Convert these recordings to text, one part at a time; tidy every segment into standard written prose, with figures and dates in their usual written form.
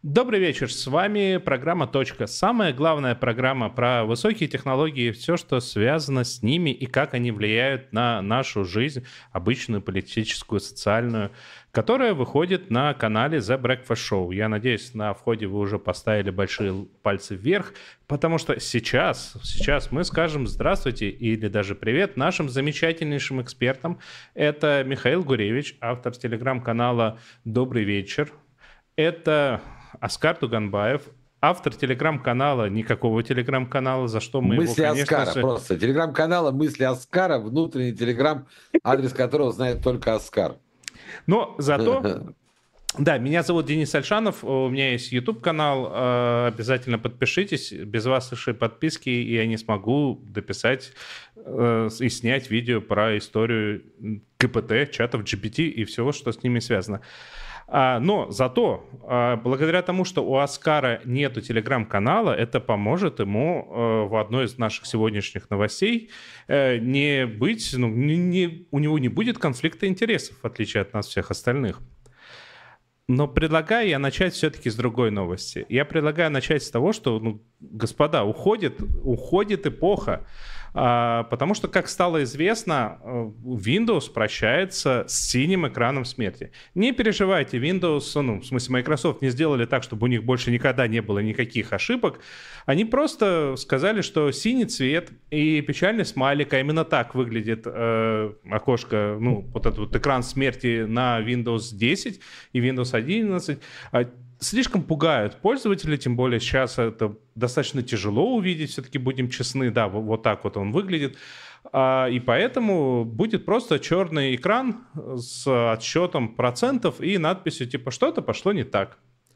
Добрый вечер, с вами программа «Точка». Самая главная программа про высокие технологии и все, что связано с ними и как они влияют на нашу жизнь, обычную, политическую, социальную, которая выходит на канале The Breakfast Show. Я надеюсь, на входе вы уже поставили большие пальцы вверх, потому что сейчас мы скажем здравствуйте или даже привет нашим замечательнейшим экспертам. Это Михаил Гуревич, автор телеграм-канала «Добрый вечер». Это Оскар Туганбаев, автор телеграм-канала, никакого телеграм-канала, за что мы его, Мысли конечно Оскара, же... просто. Телеграм-канала «Мысли Оскара», внутренний телеграм, адрес которого знает только Оскар. Но зато... Да, меня зовут Денис Альшанов, у меня есть YouTube-канал, обязательно подпишитесь, без вашей подписки я не смогу дописать и снять видео про историю КПТ, чатов GPT и всего, что с ними связано. Но зато, благодаря тому, что у Оскара нету телеграм-канала, это поможет ему в одной из наших сегодняшних новостей не быть, у него не будет конфликта интересов, в отличие от нас всех остальных. Но предлагаю я начать все-таки с другой новости. Я предлагаю начать с того, что, господа, уходит эпоха, потому что, как стало известно, Windows прощается с синим экраном смерти. Не переживайте, Windows, в смысле Microsoft не сделали так, чтобы у них больше никогда не было никаких ошибок. Они просто сказали, что синий цвет и печальный смайлик, а именно так выглядит окошко, вот этот вот экран смерти на Windows 10 и Windows 11, слишком пугают пользователей, тем более сейчас это достаточно тяжело увидеть, все-таки будем честны, да, вот так вот он выглядит. И поэтому будет просто черный экран с отсчетом процентов и надписью типа «что-то пошло не так».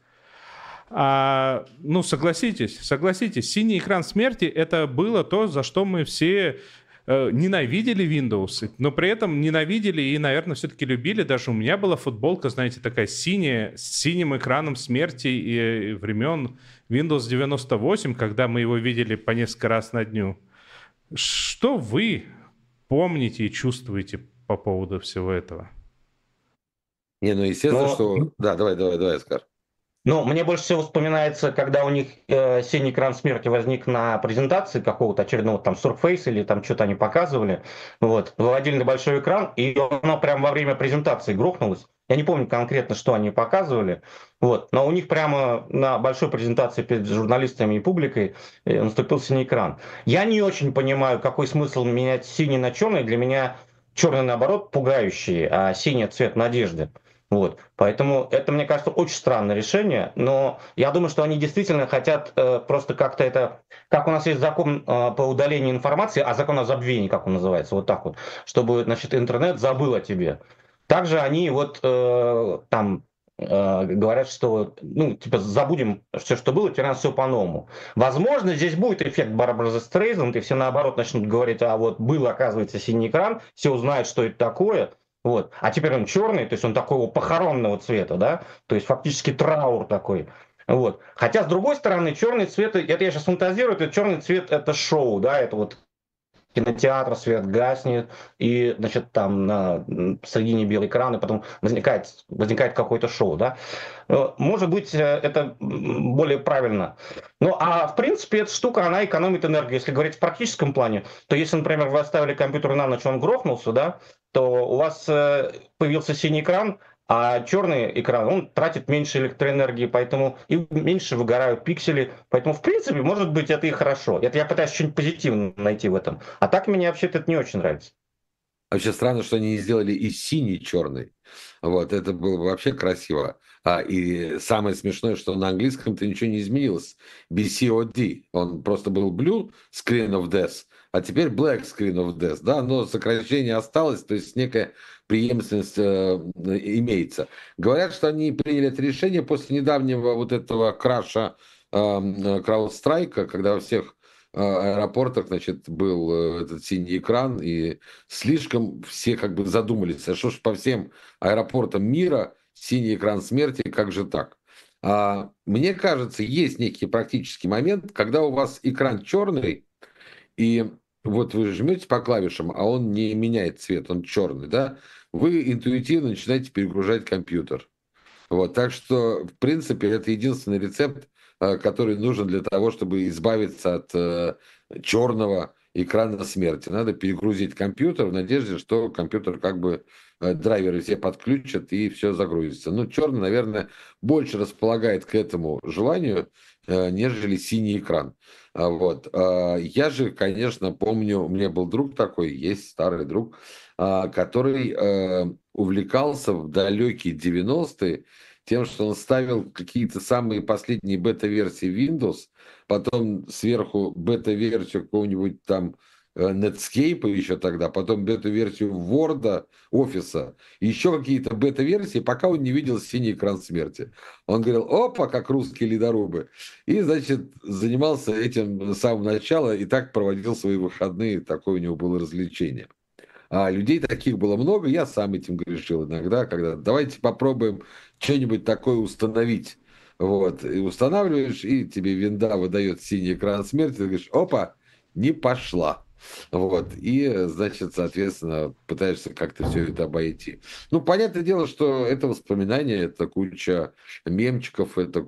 Согласитесь, синий экран смерти — это было то, за что мы все ненавидели Windows, но при этом ненавидели и, наверное, все-таки любили. Даже у меня была футболка, знаете, такая синяя, с синим экраном смерти и времен Windows 98, когда мы его видели по несколько раз на дню. Что вы помните и чувствуете по поводу всего этого? Естественно, что... Да, давай, Оскар. Мне больше всего вспоминается, когда у них синий экран смерти возник на презентации какого-то очередного там Surface или там что-то они показывали. Выводили на большой экран, и оно прямо во время презентации грохнулось. Я не помню конкретно, что они показывали. Но у них прямо на большой презентации перед журналистами и публикой наступил синий экран. Я не очень понимаю, какой смысл менять синий на черный. Для меня черный, наоборот, пугающий, а синий — цвет надежды. Поэтому это, мне кажется, очень странное решение, но я думаю, что они действительно хотят просто как-то это, как у нас есть закон по удалению информации, закон о забвении, как он называется, вот так вот, чтобы, интернет забыл о тебе. Также они говорят, что, забудем все, что было, теперь у нас все по-новому. Возможно, здесь будет эффект Барбары Стрейзанд, и все наоборот начнут говорить, был, оказывается, синий экран, все узнают, что это такое. А теперь он черный, то есть он такого похоронного цвета, да, то есть фактически траур такой. Хотя, с другой стороны, черный цвет, это я сейчас фантазирую, это черный цвет — это шоу, да, это кинотеатр, свет гаснет, и, там на середине белый экран, и потом возникает какое-то шоу, да. Может быть, это более правильно. В принципе, эта штука, она экономит энергию. Если говорить в практическом плане, то если, например, вы оставили компьютер на ночь, он грохнулся, да, то у вас появился синий экран, а черный экран, он тратит меньше электроэнергии, поэтому и меньше выгорают пиксели. Поэтому, в принципе, может быть, это и хорошо. Это я пытаюсь что-нибудь позитивное найти в этом. А так мне вообще-то это не очень нравится. Вообще странно, что они не сделали и синий, черный. Это было бы вообще красиво. И самое смешное, что на английском-то ничего не изменилось. BCOD, он просто был Blue Screen of Death, а теперь Black Screen of Death, да, но сокращение осталось, то есть некая преемственность имеется. Говорят, что они приняли это решение после недавнего этого краша CrowdStrike, когда во всех аэропортах, был этот синий экран, и слишком все задумались, а что ж по всем аэропортам мира синий экран смерти, как же так? Мне кажется, есть некий практический момент, когда у вас экран черный, и вы жмете по клавишам, а он не меняет цвет, он черный, да? Вы интуитивно начинаете перегружать компьютер. Вот, так что, в принципе, это единственный рецепт, который нужен для того, чтобы избавиться от черного экрана смерти. Надо перегрузить компьютер в надежде, что компьютер как бы драйверы все подключат и все загрузится. Ну, черный, наверное, больше располагает к этому желанию, нежели синий экран. Вот. Я же, конечно, помню, у меня был друг такой, есть старый друг, который увлекался в далекие 90-е тем, что он ставил какие-то самые последние бета-версии Windows, потом сверху бета-версию какого-нибудь там Netscape еще тогда, потом бета-версию Word, Офиса, еще какие-то бета-версии, пока он не видел синий экран смерти. Он говорил, опа, как русские ледорубы. И, значит, занимался этим с самого начала и так проводил свои выходные, такое у него было развлечение. А людей таких было много, я сам этим грешил иногда, когда давайте попробуем что-нибудь такое установить. Вот, и устанавливаешь, и тебе винда выдает синий экран смерти, ты говоришь, опа, не пошла. Вот, и, значит, соответственно, пытаешься как-то все это обойти. Ну, понятное дело, что это воспоминания, это куча мемчиков, это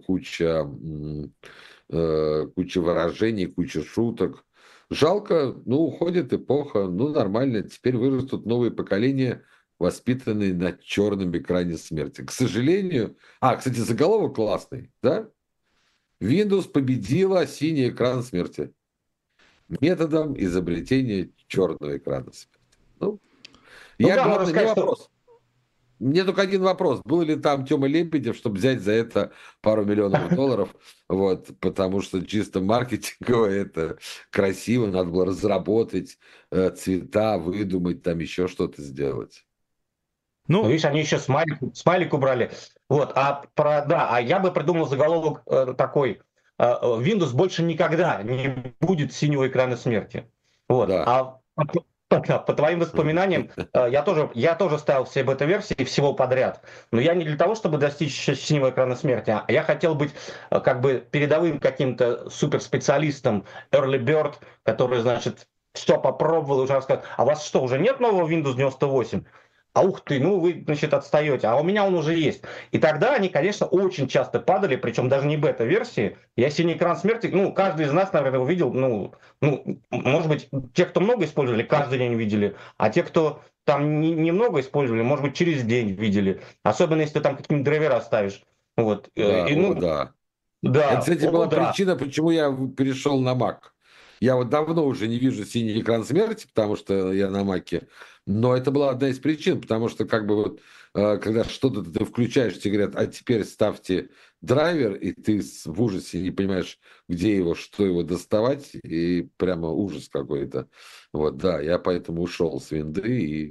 куча выражений, куча шуток. Жалко, ну, уходит эпоха, ну, нормально, теперь вырастут новые поколения, воспитанные на черном экране смерти. К сожалению... кстати, заголовок классный, да? Windows победила синий экран смерти методом изобретения черного экрана смерти. Ну, Ну я, да, можно главное, не сказать, что... вопрос. Мне только один вопрос. Был ли там Тёма Лебедев, чтобы взять за это пару миллионов долларов? Вот, потому что чисто маркетингово это красиво. Надо было разработать цвета, выдумать, там еще что-то сделать. Ну, Ну, видишь, они еще смайлик убрали. Вот, а я бы придумал заголовок такой: Windows больше никогда не будет синего экрана смерти. Вот. Да. По твоим воспоминаниям, я тоже ставил все бета-версии всего подряд. Но я не для того, чтобы достичь синего экрана смерти, а я хотел быть как бы передовым каким-то суперспециалистом, early bird, который, значит, все попробовал и уже рассказал. А у вас что, уже нет нового Windows 98? А ух ты, ну вы, значит, отстаете, а у меня он уже есть. И тогда они, конечно, очень часто падали, причем даже не бета-версии. Я синий экран смерти, ну, каждый из нас, наверное, увидел, может быть, те, кто много использовали, каждый день видели, а те, кто там немного использовали, может быть, через день видели. Особенно, если ты там какие-нибудь драйвера ставишь. Вот. Да, Ну, да. Это, да, кстати, была да. причина, почему я перешел на Mac. Я вот давно уже не вижу синий экран смерти, потому что я на Маке. Но это была одна из причин, потому что как бы вот, когда что-то ты включаешь, тебе говорят, а теперь ставьте драйвер, и ты в ужасе не понимаешь, где его, что его доставать, и прямо ужас какой-то. Вот, да, я поэтому ушел с винды, и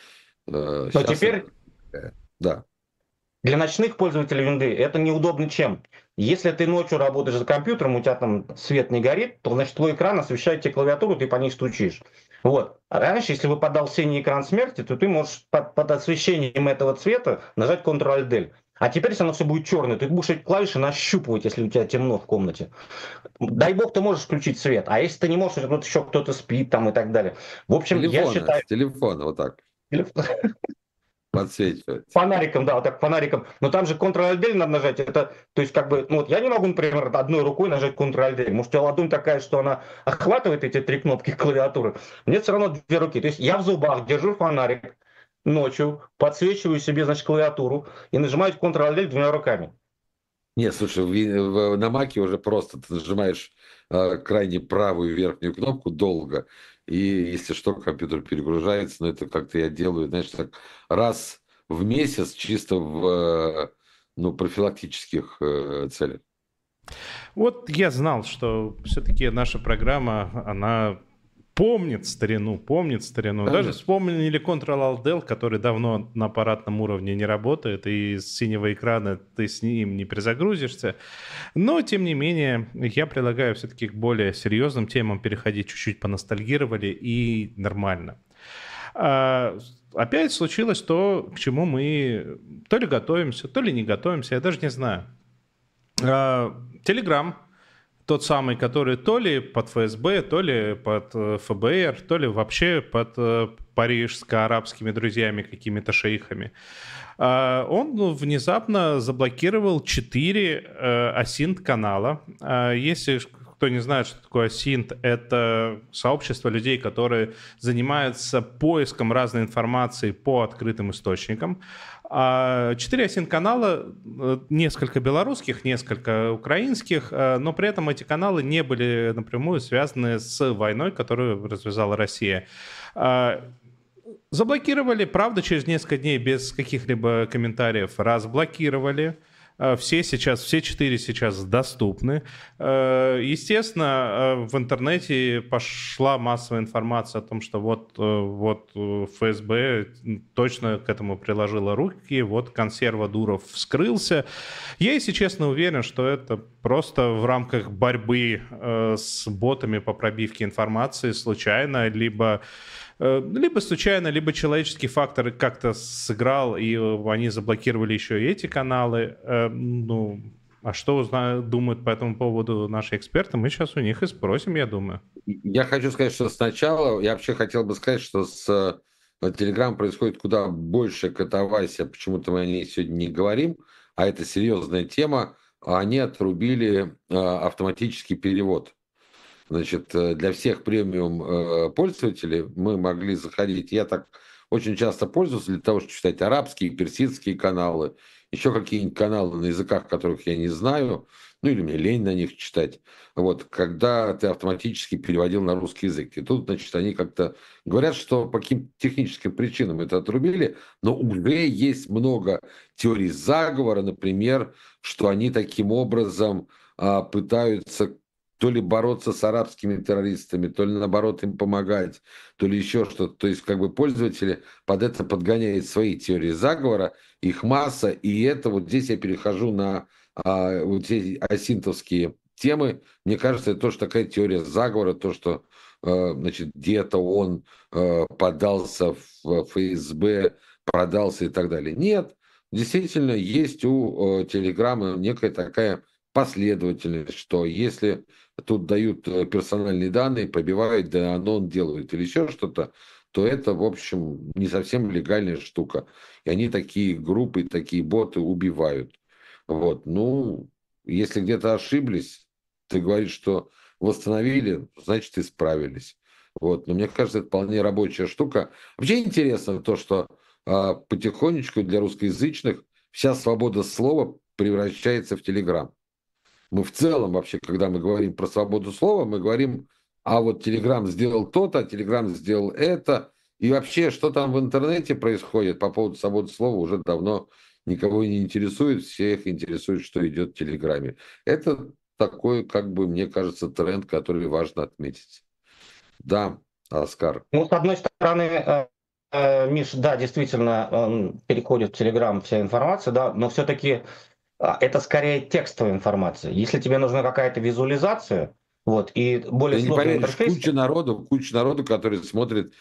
Но сейчас теперь это... Да. для ночных пользователей винды это неудобно чем? Если ты ночью работаешь за компьютером, у тебя там свет не горит, то, значит, твой экран освещает тебе клавиатуру, ты по ней стучишь. Вот. А раньше, если выпадал синий экран смерти, то ты можешь под освещением этого цвета нажать Ctrl-Alt-Del. А теперь, если оно все будет черное, ты будешь эти клавиши нащупывать, если у тебя темно в комнате. Дай бог, ты можешь включить свет. А если ты не можешь, вот еще кто-то спит там и так далее. В общем, я считаю... С телефона вот так подсвечивать. Фонариком, да, вот так фонариком. Но там же Ctrl-Alt-Del надо нажать. Это, то есть, как бы, ну вот я не могу, например, одной рукой нажать Ctrl-Alt-Del. Может, у тебя ладонь такая, что она охватывает эти три кнопки клавиатуры. Мне все равно две руки. То есть я в зубах держу фонарик ночью, подсвечиваю себе, значит, клавиатуру и нажимаю Ctrl-Alt-Del двумя руками. Не, слушай, на Маке уже просто ты нажимаешь крайне правую верхнюю кнопку долго, и если что, компьютер перегружается, но это как-то я делаю, знаешь, так раз в месяц чисто в профилактических целях. вот я знал, что все-таки наша программа, она помнит старину, помнит старину. Даже Конечно. вспомнили Ctrl-Alt-Del, который давно на аппаратном уровне не работает, и с синего экрана ты с ним не перезагрузишься. Но, тем не менее, я предлагаю все-таки к более серьезным темам переходить. Чуть-чуть поностальгировали, и нормально. Опять случилось то, к чему мы то ли готовимся, то ли не готовимся, я даже не знаю. Telegram Тот самый, который то ли под ФСБ, то ли под ФБР, то ли вообще под парижско-арабскими друзьями, какими-то шейхами. Он внезапно заблокировал 4 асинт-канала. Если кто не знает, что такое асинт, это сообщество людей, которые занимаются поиском разной информации по открытым источникам. 4 асинт-канала, несколько белорусских, несколько украинских, но при этом эти каналы не были напрямую связаны с войной, которую развязала Россия. Заблокировали, правда, через несколько дней без каких-либо комментариев разблокировали. Все 4 сейчас доступны. Естественно, в интернете пошла массовая информация о том, что вот ФСБ точно к этому приложила руки, вот консерва Дуров вскрылся. Я, если честно, уверен, что это просто в рамках борьбы с ботами по пробивке информации случайно, либо случайно, либо человеческий фактор как-то сыграл, и они заблокировали еще и эти каналы. А что думают по этому поводу наши эксперты, мы сейчас у них и спросим, я думаю. Я хочу сказать, что сначала, я вообще хотел бы сказать, что с Telegram происходит куда больше катавасия, почему-то мы о ней сегодня не говорим, а это серьезная тема. Они отрубили автоматический перевод. Значит, для всех премиум пользователей мы могли заходить. Я так очень часто пользуюсь для того, чтобы читать арабские, персидские каналы, еще какие-нибудь каналы на языках, которых я не знаю, ну или мне лень на них читать. Вот, когда ты автоматически переводил на русский язык. И тут, значит, они как-то говорят, что по каким-то техническим причинам это отрубили, но уже есть много теорий заговора, например, что они таким образом пытаются то ли бороться с арабскими террористами, то ли наоборот им помогать, то ли еще что-то. То есть как бы пользователи под это подгоняют свои теории заговора, их масса, и это вот здесь я перехожу на вот эти асинтовские темы. Мне кажется, это тоже такая теория заговора, то, что значит, где-то он подался в ФСБ, продался и так далее. Нет, действительно есть у Телеграма некая такая последовательность, что если тут дают персональные данные, пробивают, да анон делают или еще что-то, то это, в общем, не совсем легальная штука. И они такие группы, такие боты убивают. Вот. Ну, если где-то ошиблись, ты говоришь, что восстановили, значит, исправились. Вот. Но мне кажется, это вполне рабочая штука. Вообще интересно то, что потихонечку для русскоязычных вся свобода слова превращается в Телеграм. Мы в целом вообще, когда мы говорим про свободу слова, мы говорим, а вот Телеграм сделал то-то, Телеграм сделал это. И вообще, что там в интернете происходит по поводу свободы слова, уже давно никого не интересует. Всех интересует, что идет в Телеграме. Это такой, как бы, мне кажется, тренд, который важно отметить. Да, Оскар. Ну, с одной стороны, Миш, да, действительно, переходит в Телеграм вся информация, да, но все-таки это скорее текстовая информация. Если тебе нужна какая-то визуализация, вот, и более Ты не сложный поверишь, интерфейс... куча народу, который смотрит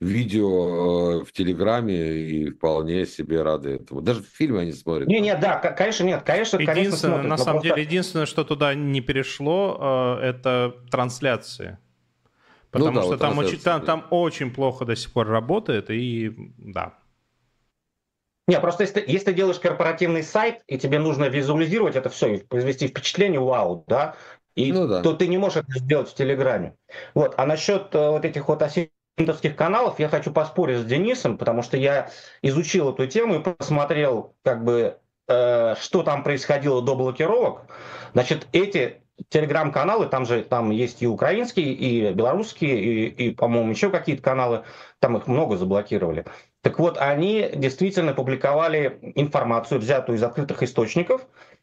видео в Телеграме и вполне себе рады этому. Даже фильмы они смотрят. Нет, да, конечно, нет, конечно Единственное, смотрят. на самом деле, единственное, что туда не перешло, это трансляции. Потому что там очень плохо до сих пор работает, и да. Не, просто если ты делаешь корпоративный сайт, и тебе нужно визуализировать это все, и произвести впечатление вау, да, то ты не можешь это сделать в Телеграме. Вот. А насчет вот этих вот асинтовских каналов я хочу поспорить с Денисом, потому что я изучил эту тему и посмотрел, как бы, что там происходило до блокировок. Значит, эти телеграм-каналы, там есть и украинские, и белорусские, и по-моему, еще какие-то каналы, там их много заблокировали. Так вот, они действительно публиковали информацию, взятую из открытых источников,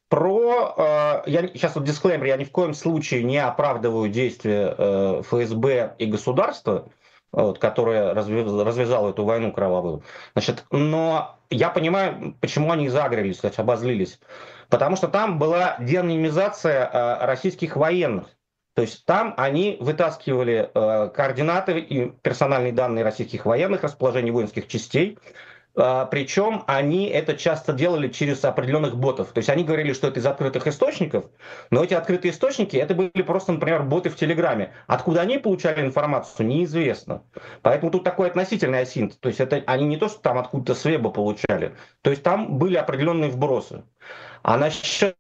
сейчас вот дисклеймер, я ни в коем случае не оправдываю действия ФСБ и государства, вот, которое развязало эту войну кровавую. Значит, но я понимаю, почему они загорелись, кстати, обозлились. Потому что там была деанонимизация российских военных. То есть там они вытаскивали координаты и персональные данные российских военных, расположение воинских частей, Причем они это часто делали через определенных ботов. То есть они говорили, что это из открытых источников, но эти открытые источники, это были просто, например, боты в Телеграме. Откуда они получали информацию, неизвестно. Поэтому тут такой относительный асинт. То есть это они не то, что там откуда-то с веба получали. То есть там были определенные вбросы. А насчет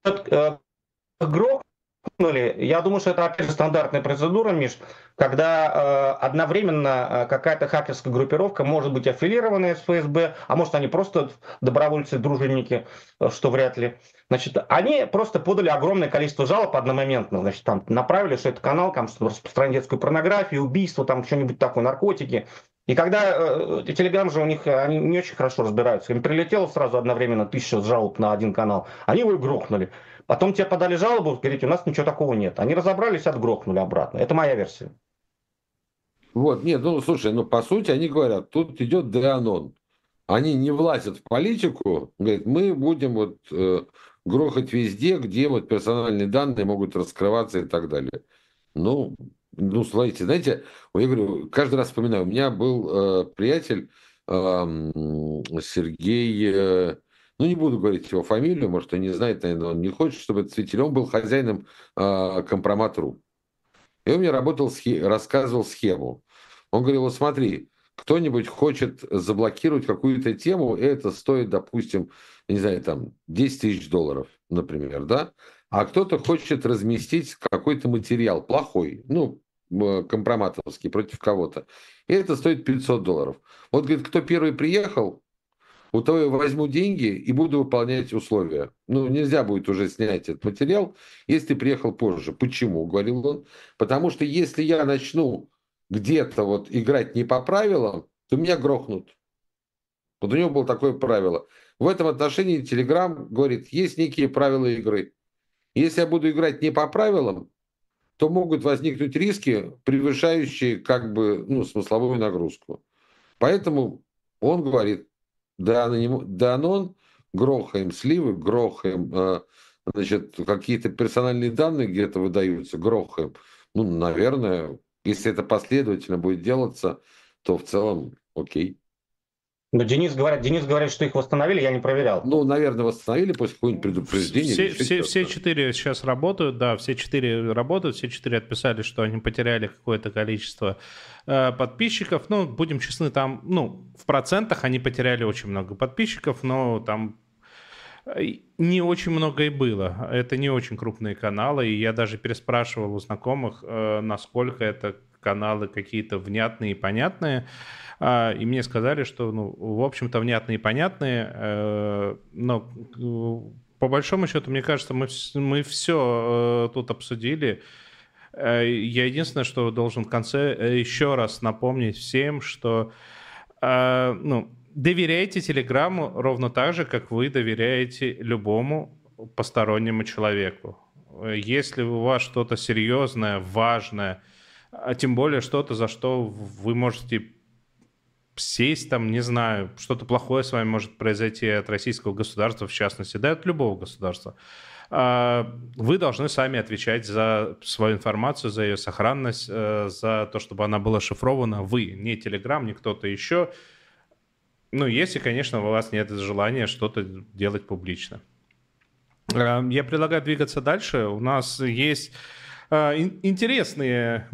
грохнули, я думаю, что это опять же стандартная процедура, Миш, когда одновременно какая-то хакерская группировка может быть аффилированная с ФСБ, а может они просто добровольцы-дружинники, что вряд ли. Значит, они просто подали огромное количество жалоб одномоментно. Значит, там направили, что это канал, там, что распространяет детскую порнографию, убийство, там что-нибудь такое, наркотики. И когда Телеграм же у них, они не очень хорошо разбираются, им прилетело сразу одновременно 1000 жалоб на один канал, они его и грохнули. Потом тебе подали жалобу, говорите, у нас ничего такого нет. Они разобрались, отгрохнули обратно. Это моя версия. Вот, нет, ну, слушай, ну, по сути, они говорят, тут идет деанон. Они не влазят в политику, говорят, мы будем вот грохать везде, где вот персональные данные могут раскрываться и так далее. Ну, смотрите, знаете, я говорю, каждый раз вспоминаю, у меня был приятель Сергей, ну, не буду говорить его фамилию, может, он не знает, наверное, он не хочет, чтобы это светили. Он был хозяином Компромат.ру. И он мне рассказывал схему. Он говорил, вот смотри, кто-нибудь хочет заблокировать какую-то тему, и это стоит, допустим, не знаю, там, 10 тысяч долларов, например, да? А кто-то хочет разместить какой-то материал плохой, ну, компроматовский против кого-то. И это стоит 500 долларов. Вот, говорит, кто первый приехал, у того я возьму деньги и буду выполнять условия. Ну, нельзя будет уже снять этот материал, если ты приехал позже. Почему? Говорил он. Потому что если я начну где-то вот играть не по правилам, то меня грохнут. Вот у него было такое правило. В этом отношении Telegram говорит, есть некие правила игры. Если я буду играть не по правилам, то могут возникнуть риски, превышающие как бы, ну, смысловую нагрузку. Поэтому он говорит, Данон, грохаем сливы, грохаем, значит, какие-то персональные данные где-то выдаются, грохаем. Ну, наверное, если это последовательно будет делаться, то в целом окей. Но Денис говорит, что их восстановили, я не проверял. Ну, наверное, восстановили после какого-нибудь предупреждения. Все 4 сейчас работают, да, все 4 работают, все 4 отписали, что они потеряли какое-то количество подписчиков. Ну, будем честны, там, ну, в процентах они потеряли очень много подписчиков, но там не очень много и было. Это не очень крупные каналы, и я даже переспрашивал у знакомых, насколько это каналы какие-то внятные и понятные. И мне сказали, что, ну, в общем-то, внятные и понятные, но по большому счету, мне кажется, мы все тут обсудили. Я единственное, что должен в конце еще раз напомнить всем, что, ну, доверяйте Телеграму ровно так же, как вы доверяете любому постороннему человеку. Если у вас что-то серьезное, важное, а тем более что-то, за что вы можете сесть там, не знаю, что-то плохое с вами может произойти от российского государства, в частности, да, от любого государства, вы должны сами отвечать за свою информацию, за ее сохранность, за то, чтобы она была шифрована. Вы, не Telegram, не кто-то еще. Ну, если, конечно, у вас нет желания что-то делать публично. Я предлагаю двигаться дальше. У нас есть интересная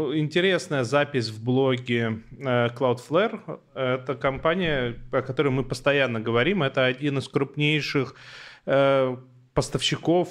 запись в блоге Cloudflare. Это компания, о которой мы постоянно говорим. Это один из крупнейших поставщиков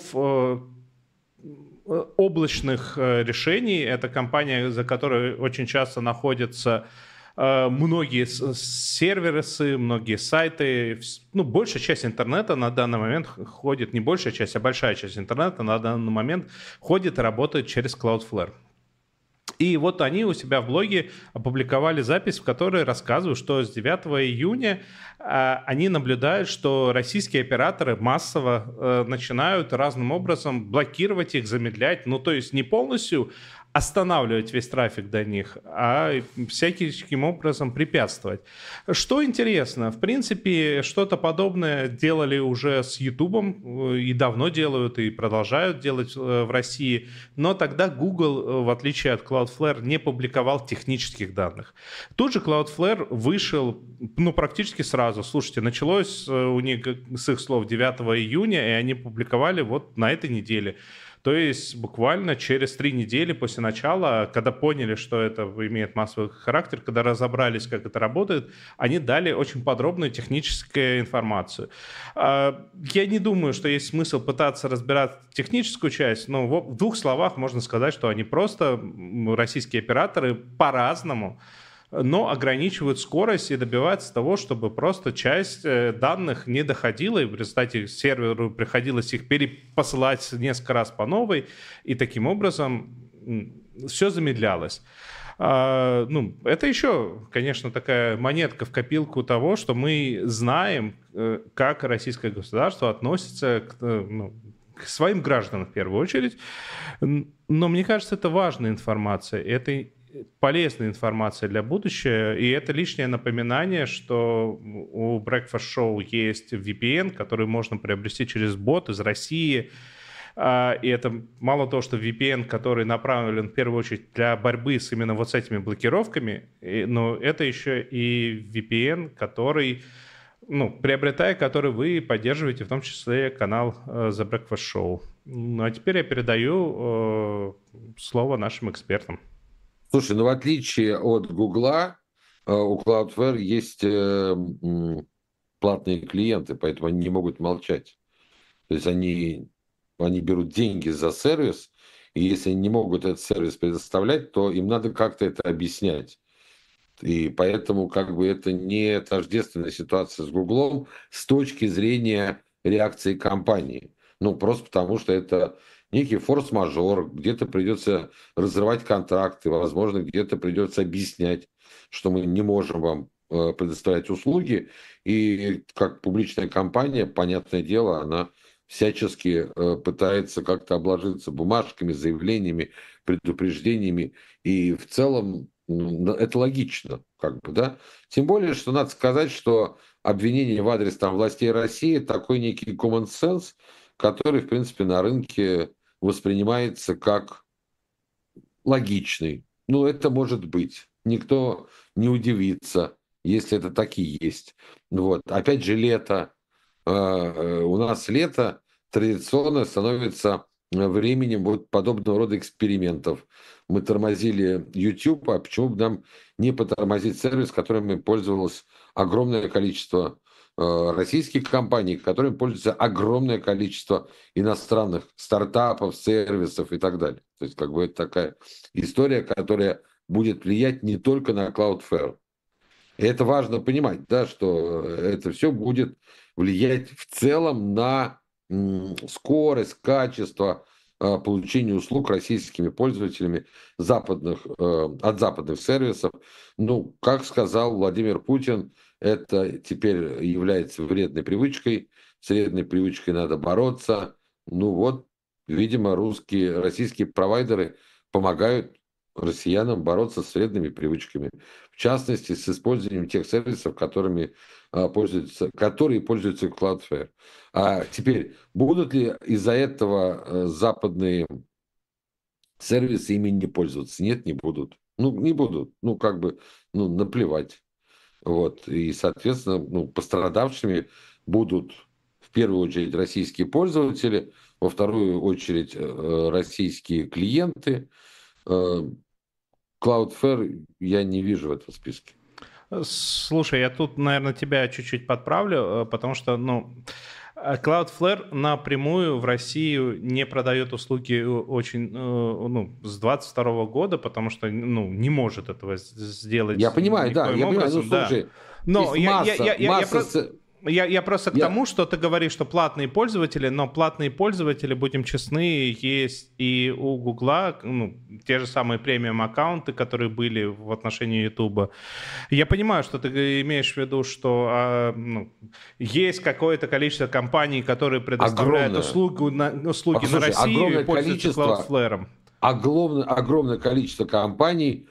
облачных решений. Это компания, за которой очень часто находятся многие сервисы, многие сайты. Ну, большая часть интернета на данный момент ходит, не большая часть, а большая часть интернета на данный момент ходит и работает через Cloudflare. И вот они у себя в блоге опубликовали запись, в которой рассказывают, что с 9 июня они наблюдают, что российские операторы массово начинают разным образом блокировать их, замедлять. Ну, то есть не полностью останавливать весь трафик до них, а всяким образом препятствовать. Что интересно, в принципе, что-то подобное делали уже с Ютубом, и давно делают, и продолжают делать в России, но тогда Google, в отличие от Cloudflare, не публиковал технических данных. Тут же Cloudflare вышел, практически сразу. Слушайте, началось у них, с их слов, 9 июня, и они публиковали вот на этой неделе. То есть буквально через 3 недели после начала, когда поняли, что это имеет массовый характер, когда разобрались, как это работает, они дали очень подробную техническую информацию. Я не думаю, что есть смысл пытаться разбирать техническую часть, но в 2 словах можно сказать, что они просто, российские операторы, по-разному, но ограничивают скорость и добиваются того, чтобы просто часть данных не доходила, и в результате серверу приходилось их перепосылать несколько раз по новой, и таким образом все замедлялось. Это еще, конечно, такая монетка в копилку того, что мы знаем, как российское государство относится к своим гражданам в первую очередь. Но мне кажется, это важная информация. Это полезная информация для будущего, и это лишнее напоминание, что у Breakfast Show есть VPN, который можно приобрести через бот из России, и это мало того, что VPN, который направлен в первую очередь для борьбы с именно вот с этими блокировками, но это еще и VPN, который, приобретая, который вы поддерживаете, в том числе канал The Breakfast Show. А теперь я передаю слово нашим экспертам. Слушай, в отличие от Гугла, у Cloudflare есть платные клиенты, поэтому они не могут молчать. То есть они берут деньги за сервис, и если они не могут этот сервис предоставлять, то им надо как-то это объяснять. И поэтому это не тождественная ситуация с Гуглом с точки зрения реакции компании. Просто потому, что это некий форс-мажор, где-то придется разрывать контракты, возможно, где-то придется объяснять, что мы не можем вам предоставлять услуги. И как публичная компания, понятное дело, она всячески пытается как-то обложиться бумажками, заявлениями, предупреждениями. И в целом это логично, да. Тем более, что надо сказать, что обвинение в адрес властей России такой некий common sense, который, в принципе, на рынке воспринимается как логичный. Это может быть. Никто не удивится, если это так и есть. Опять же, лето. У нас лето традиционно становится временем подобного рода экспериментов. Мы тормозили YouTube, а почему бы нам не потормозить сервис, которым пользовалось огромное количество российских компаний, которыми пользуется огромное количество иностранных стартапов, сервисов и так далее. То есть это такая история, которая будет влиять не только на Cloudflare. И это важно понимать, что это все будет влиять в целом на скорость, качество получения услуг российскими пользователями от западных сервисов. Как сказал Владимир Путин, это теперь является вредной привычкой. С вредной привычкой надо бороться. Видимо, российские провайдеры помогают россиянам бороться с вредными привычками. В частности, с использованием тех сервисов, которые пользуются Cloudflare. А теперь, будут ли из-за этого западные сервисы ими не пользоваться? Нет, не будут. Не будут. Наплевать. И, соответственно, пострадавшими будут в первую очередь российские пользователи, во вторую очередь российские клиенты. Cloudflare я не вижу в этом списке. Слушай, я тут, наверное, тебя чуть-чуть подправлю, потому что, Cloudflare напрямую в Россию не продает услуги очень, с 22 года, потому что, не может этого сделать. Я понимаю, да, я понимаю, слушай, но масса... Я просто к тому, что ты говоришь, что платные пользователи, но платные пользователи, будем честны, есть и у Гугла, те же самые премиум-аккаунты, которые были в отношении Ютуба. Я понимаю, что ты имеешь в виду, что есть какое-то количество компаний, которые предоставляют услуги на Россию и пользуются Cloudflare. огромное количество компаний,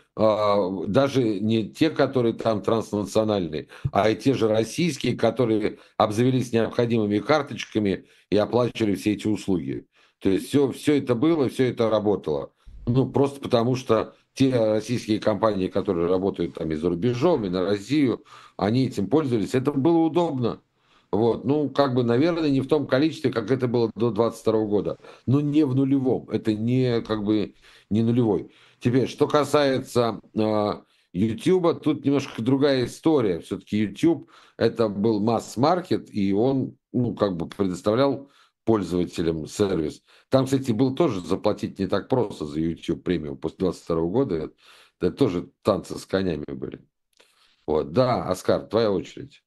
даже не те, которые там транснациональные, а и те же российские, которые обзавелись необходимыми карточками и оплачивали все эти услуги. То есть все это было, все это работало. Ну, просто потому что те российские компании, которые работают там и за рубежом, и на Россию, они этим пользовались. Это было удобно. Вот. Ну, как бы, наверное, не в том количестве, как это было до 2022 года. Но не в нулевом. Это не, как бы, не нулевой. Теперь, что касается YouTube, тут немножко другая история. Все-таки YouTube это был масс-маркет, и он, ну, как бы предоставлял пользователям сервис. Там, кстати, было тоже заплатить не так просто за YouTube премиум после 2022 года. Это тоже танцы с конями были. Вот, да, Оскар, твоя очередь.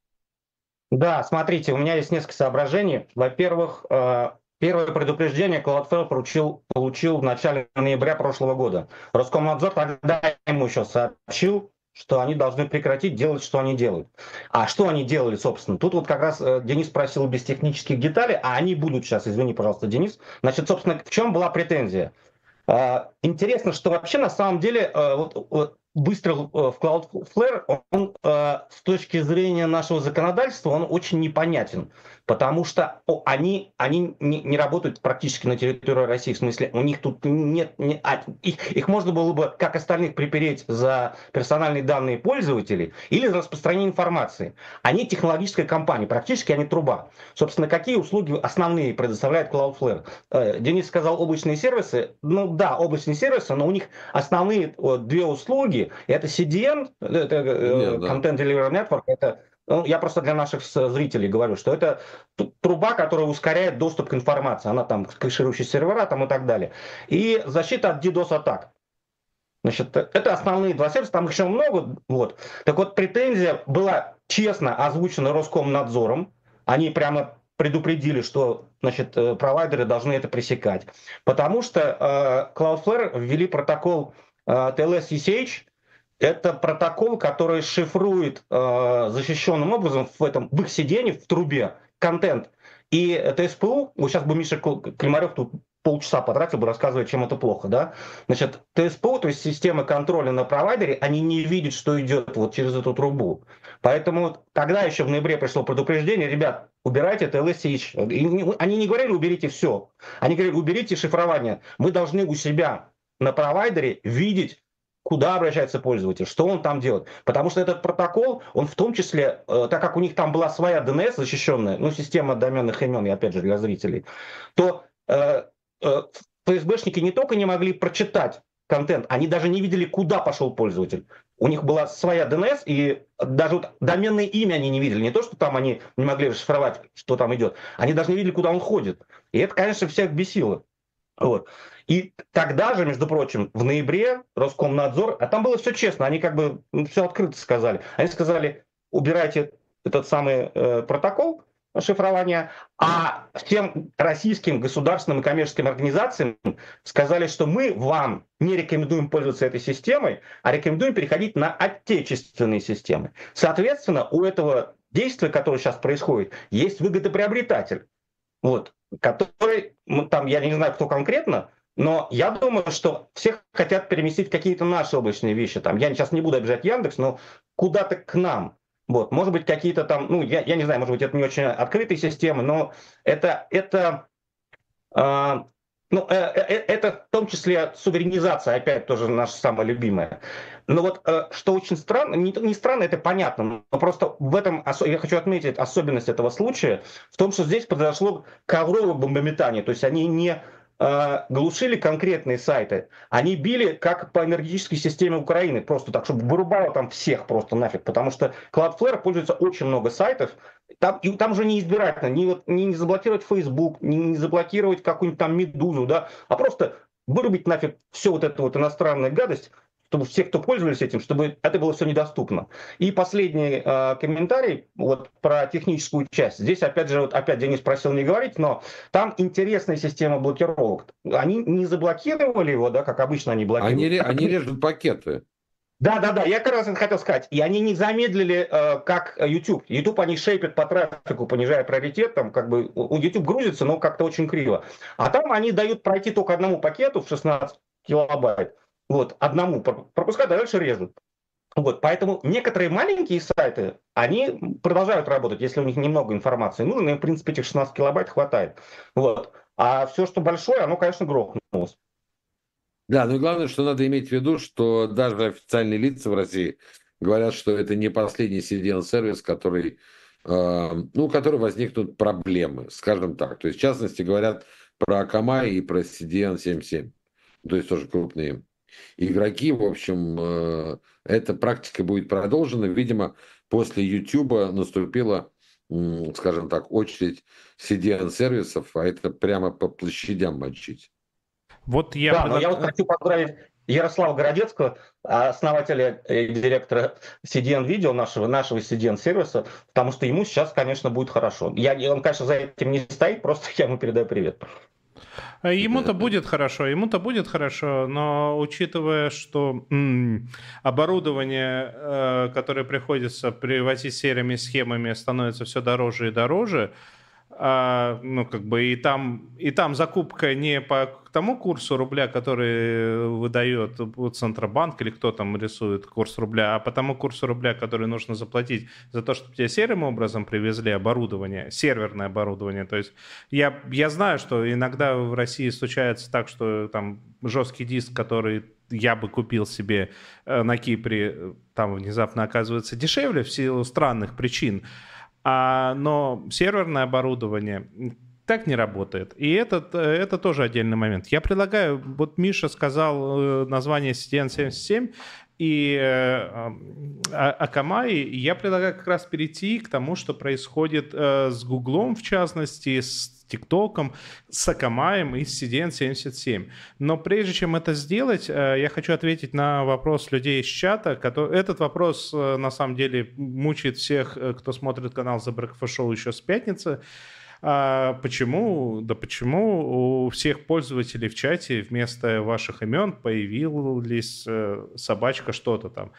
Да, смотрите, у меня есть несколько соображений. Во-первых, первое предупреждение Cloudflare получил в начале ноября прошлого года. Роскомнадзор тогда ему еще сообщил, что они должны прекратить делать, что они делают. А что они делали, собственно? Тут вот как раз Денис спросил без технических деталей, а они будут сейчас, извини, пожалуйста, Денис. Значит, собственно, в чем была претензия? Интересно, что вообще на самом деле выстрел в Cloudflare, он с точки зрения нашего законодательства, он очень непонятен, потому что они не работают практически на территории России, в смысле, у них тут нет, их можно было бы, как остальных, припереть за персональные данные пользователей или за распространение информации. Они технологическая компания, практически они труба. Собственно, какие услуги основные предоставляет Cloudflare? Денис сказал облачные сервисы. Ну да, облачные сервисы, но у них основные две услуги. Это CDN, это Content Delivery Network, это, ну, я просто для наших зрителей говорю, что это труба, которая ускоряет доступ к информации. Она там кэширующие сервера там и так далее. И защита от DDoS-атак. Значит, это основные два сервиса, там еще много. Вот. Так вот, претензия была честно озвучена Роскомнадзором. Они прямо предупредили, что, значит, провайдеры должны это пресекать. Потому что Cloudflare ввели протокол TLS-ECH. Это протокол, который шифрует защищенным образом в их сидении, в трубе, контент. И ТСПУ, вот сейчас бы Миша Климарев тут полчаса потратил бы, рассказывая, чем это плохо, да? Значит, ТСПУ, то есть система контроля на провайдере, они не видят, что идет вот через эту трубу. Поэтому тогда еще в ноябре пришло предупреждение: ребят, убирайте TLS. Они не говорили, уберите все. Они говорили, уберите шифрование. Мы должны у себя на провайдере видеть, куда обращается пользователь, что он там делает. Потому что этот протокол, он в том числе, так как у них там была своя DNS защищенная, ну, система доменных имен, и опять же для зрителей, то ФСБшники не только не могли прочитать контент, они даже не видели, куда пошел пользователь. У них была своя DNS, и даже вот доменное имя они не видели. Не то, что там они не могли расшифровать, что там идет. Они даже не видели, куда он ходит. И это, конечно, всех бесило. Вот. И тогда же, между прочим, в ноябре Роскомнадзор, а там было все честно, они как бы все открыто сказали. Они сказали, убирайте этот самый протокол шифрования, а всем российским государственным и коммерческим организациям сказали, что мы вам не рекомендуем пользоваться этой системой, а рекомендуем переходить на отечественные системы. Соответственно, у этого действия, которое сейчас происходит, есть выгодоприобретатель. Вот, который, там, я не знаю, кто конкретно, но я думаю, что всех хотят переместить какие-то наши облачные вещи. Там, я сейчас не буду обижать Яндекс, но куда-то к нам. Вот, может быть, какие-то там, ну, я не знаю, может быть, это не очень открытые системы, но это в том числе суверенизация, опять тоже наша самая любимая. Но вот что очень странно, не странно, это понятно, но просто в этом, я хочу отметить особенность этого случая, в том, что здесь произошло ковровое бомбометание, то есть они не глушили конкретные сайты, они били как по энергетической системе Украины, просто так, чтобы вырубало там всех просто нафиг, потому что Cloudflare пользуется очень много сайтов, там уже не избирательно, не заблокировать Facebook, не заблокировать какую-нибудь там Медузу, да, а просто вырубить нафиг все вот эту вот иностранную гадость, чтобы все, кто пользовались этим, чтобы это было все недоступно. И последний комментарий вот про техническую часть. Здесь опять же, опять Денис просил не говорить, но там интересная система блокировок. Они не заблокировали его, да, как обычно они блокируют. Они режут пакеты. Да, я как раз это хотел сказать. И они не замедлили, как YouTube. YouTube они шейпят по трафику, понижая приоритет, там как бы у YouTube грузится, но как-то очень криво. А там они дают пройти только одному пакету в 16 килобайт. Вот, одному пропускают, а дальше режут. Вот, поэтому некоторые маленькие сайты, они продолжают работать, если у них немного информации нужно, им, в принципе, этих 16 килобайт хватает. Вот. А все, что большое, оно, конечно, грохнулось. Да, ну и главное, что надо иметь в виду, что даже официальные лица в России говорят, что это не последний CDN-сервис, который, у которого возникнут проблемы, скажем так. То есть, в частности, говорят про Akamai и про CDN77. То есть тоже крупные игроки. В общем, эта практика будет продолжена. Видимо, после YouTube наступила, скажем так, очередь CDN-сервисов, а это прямо по площадям мочить. Вот я Да, но я вот хочу поздравить Ярослава Городецкого, основателя и директора CDN Video, нашего CDN сервиса, потому что ему сейчас, конечно, будет хорошо. Он, конечно, за этим не стоит, просто я ему передаю привет. Ему-то будет хорошо, но учитывая, что оборудование, которое приходится привозить серыми схемами, становится все дороже и дороже, и там закупка не по тому курсу рубля, который выдает Центробанк или кто там рисует курс рубля, а по тому курсу рубля, который нужно заплатить за то, чтобы тебе серым образом привезли оборудование, серверное оборудование. То есть я знаю, что иногда в России случается так, что там жесткий диск, который я бы купил себе на Кипре, там внезапно оказывается дешевле в силу странных причин. Но серверное оборудование так не работает. И это тоже отдельный момент. Я предлагаю, вот Миша сказал название CDN77 и Akamai, я предлагаю как раз перейти к тому, что происходит с Гуглом, в частности, с ТикТоком, с Akamai и с CDN77. Но прежде чем это сделать, я хочу ответить на вопрос людей из чата. Этот вопрос, на самом деле, мучает всех, кто смотрит канал The Breakfast Show еще с пятницы. Почему? Да почему у всех пользователей в чате вместо ваших имен появилась собачка что-то там?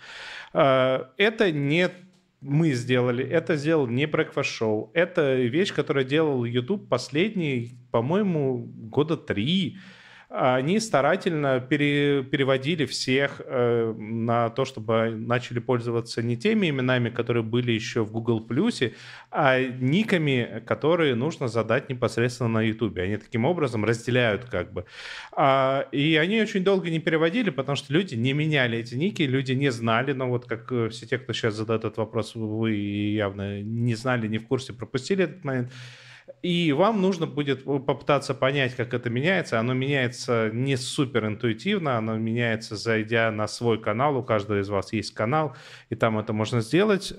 Это не мы сделали, это сделал не Breakfast Show. Это вещь, которую делал YouTube последние, по-моему, 3 года. Они старательно переводили всех на то, чтобы начали пользоваться не теми именами, которые были еще в Google+, а никами, которые нужно задать непосредственно на YouTube. Они таким образом разделяют как бы. И они очень долго не переводили, потому что люди не меняли эти ники, люди не знали, но вот как все те, кто сейчас задает этот вопрос, вы явно не знали, не в курсе, пропустили этот момент. И вам нужно будет попытаться понять, как это меняется. Оно меняется не супер интуитивно, оно меняется, зайдя на свой канал. У каждого из вас есть канал, и там это можно сделать.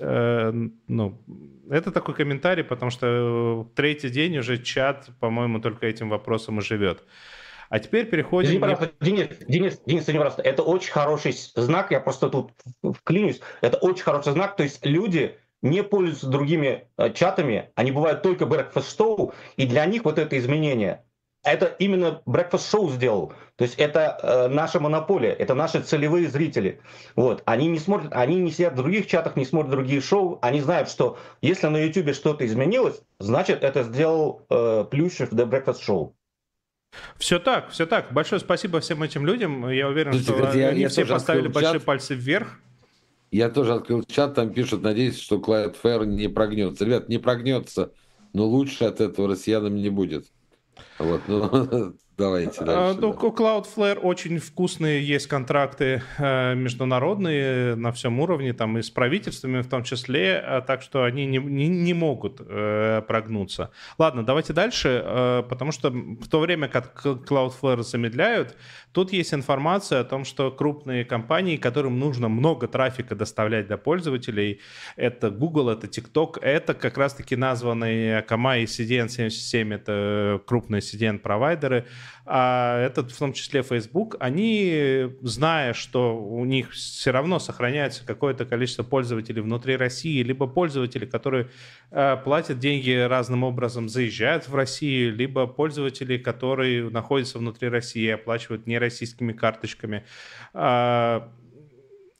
Это такой комментарий, потому что 3-й день уже чат, по-моему, только этим вопросом и живет. А теперь переходим... Денис, пожалуйста, это очень хороший знак, я просто тут вклинюсь. Это очень хороший знак, то есть люди не пользуются другими чатами, они бывают только Breakfast Show, и для них вот это изменение, это именно Breakfast Show сделал. То есть это наша монополия, это наши целевые зрители. Вот. Они не смотрят, они не сидят в других чатах, не смотрят другие шоу, они знают, что если на YouTube что-то изменилось, значит это сделал Плющев The Breakfast Show. Все так. Большое спасибо всем этим людям. Я уверен, что они все поставили большие пальцы вверх. Я тоже открыл чат, там пишут, надеюсь, что Cloudflare не прогнется. Ребят, не прогнется, но лучше от этого россиянам не будет. Вот, давайте дальше. У Cloudflare очень вкусные есть контракты международные на всем уровне, там и с правительствами в том числе, так что они не могут прогнуться. Ладно, давайте дальше, потому что в то время, как Cloudflare замедляют, тут есть информация о том, что крупные компании, которым нужно много трафика доставлять для пользователей, это Google, это TikTok, это как раз-таки названные Akamai и CDN77, это крупные CDN-провайдеры, а это в том числе Facebook, они, зная, что у них все равно сохраняется какое-то количество пользователей внутри России, либо пользователи, которые платят деньги разным образом, заезжают в Россию, либо пользователи, которые находятся внутри России и оплачивают нероссийскими карточками,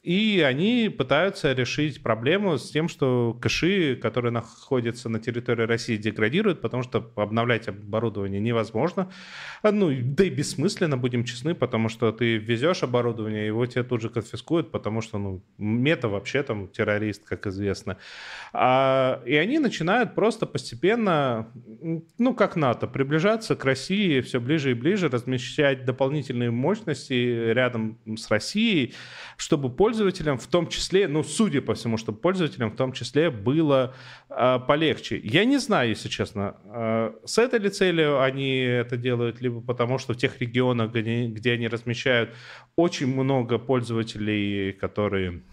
И они пытаются решить проблему с тем, что кэши, которые находятся на территории России, деградируют, потому что обновлять оборудование невозможно. Ну, да и бессмысленно, будем честны, потому что ты везешь оборудование, его тебе тут же конфискуют, потому что, ну, Мета вообще там террорист, как известно. И они начинают просто постепенно, ну, как НАТО, приближаться к России все ближе и ближе, размещать дополнительные мощности рядом с Россией, чтобы пользователям в том числе, ну, судя по всему, чтобы пользователям в том числе было полегче. Я не знаю, если честно, с этой ли целью они это делают, либо потому что в тех регионах, где они размещают, очень много пользователей, которые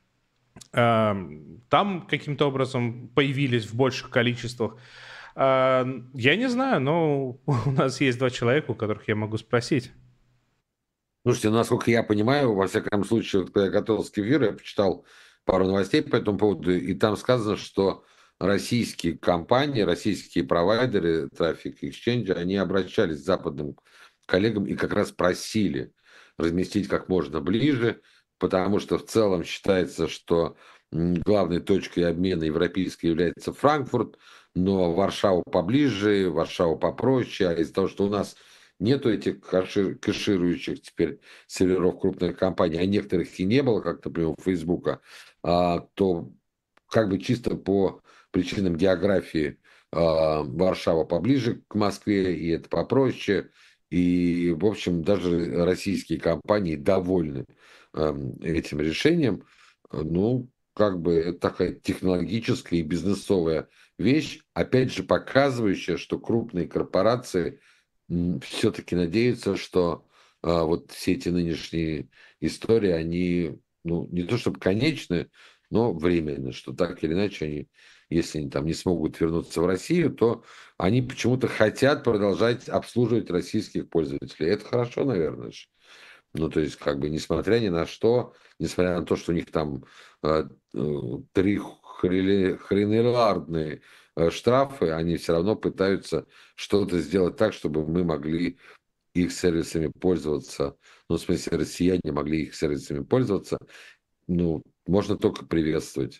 там каким-то образом появились в больших количествах. Я не знаю, но у нас есть два человека, у которых я могу спросить. Слушайте, насколько я понимаю, во всяком случае, вот, когда я готовился к эфиру, я почитал пару новостей по этому поводу, и там сказано, что российские компании, российские провайдеры трафик эксченджа, они обращались к западным коллегам и как раз просили разместить как можно ближе, потому что в целом считается, что главной точкой обмена европейской является Франкфурт, но Варшава поближе, Варшава попроще, а из-за того, что у нас нету этих кэширующих теперь серверов крупных компаний, а некоторых и не было, как, например, у Фейсбука, то как бы чисто по причинам географии Варшава поближе к Москве, и это попроще. И, в общем, даже российские компании довольны этим решением. Ну, как бы это такая технологическая и бизнесовая вещь, опять же, показывающая, что крупные корпорации все-таки надеются, что вот все эти нынешние истории, они, ну, не то чтобы конечны, но временно, что так или иначе они, если они там не смогут вернуться в Россию, то они почему-то хотят продолжать обслуживать российских пользователей. Это хорошо, наверное. Ну, то есть, как бы, несмотря ни на что, несмотря на то, что у них там 3 хренелардные штрафы, они все равно пытаются что-то сделать так, чтобы мы могли их сервисами пользоваться. Ну, в смысле, россияне могли их сервисами пользоваться. Ну, можно только приветствовать.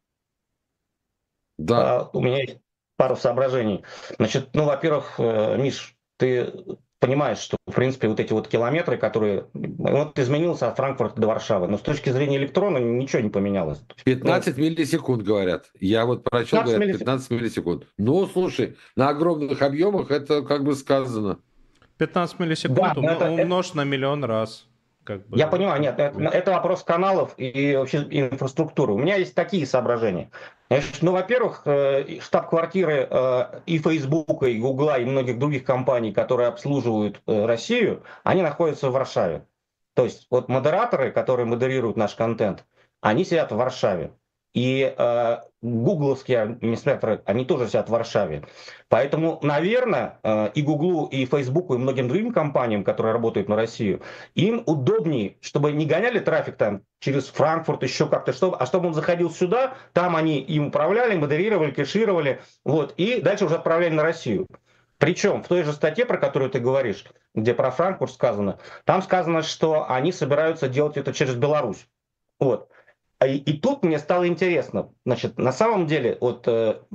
Да. У меня есть пару соображений. Значит, ну, во-первых, Миш, ты понимаешь, что, в принципе, вот эти вот километры, которые... Вот изменился от Франкфурта до Варшавы, но с точки зрения электрона ничего не поменялось. 15 миллисекунд, говорят. Я вот прочел, 15 говорят, миллисекунд. 15 миллисекунд. Ну, слушай, на огромных объемах это как бы сказано. 15 Да, миллисекунд но умножь на миллион раз. Как бы. я понимаю, нет, это вопрос каналов и вообще инфраструктуры. У меня есть такие соображения. Значит, ну, во-первых, штаб-квартиры и Фейсбука, и Гугла, и многих других компаний, которые обслуживают Россию, они находятся в Варшаве. То есть вот модераторы, которые модерируют наш контент, они сидят в Варшаве. И гугловские администраторы, они тоже сидят в Варшаве. Поэтому, наверное, и Гуглу, и Фейсбуку, и многим другим компаниям, которые работают на Россию, им удобнее, чтобы не гоняли трафик там через Франкфурт, еще как-то, чтобы он заходил сюда, там они им управляли, модерировали, кэшировали, вот, и дальше уже отправляли на Россию. Причем в той же статье, про которую ты говоришь, где про Франкфурт сказано, там сказано, что они собираются делать это через Беларусь. Вот. И тут мне стало интересно, значит, на самом деле, вот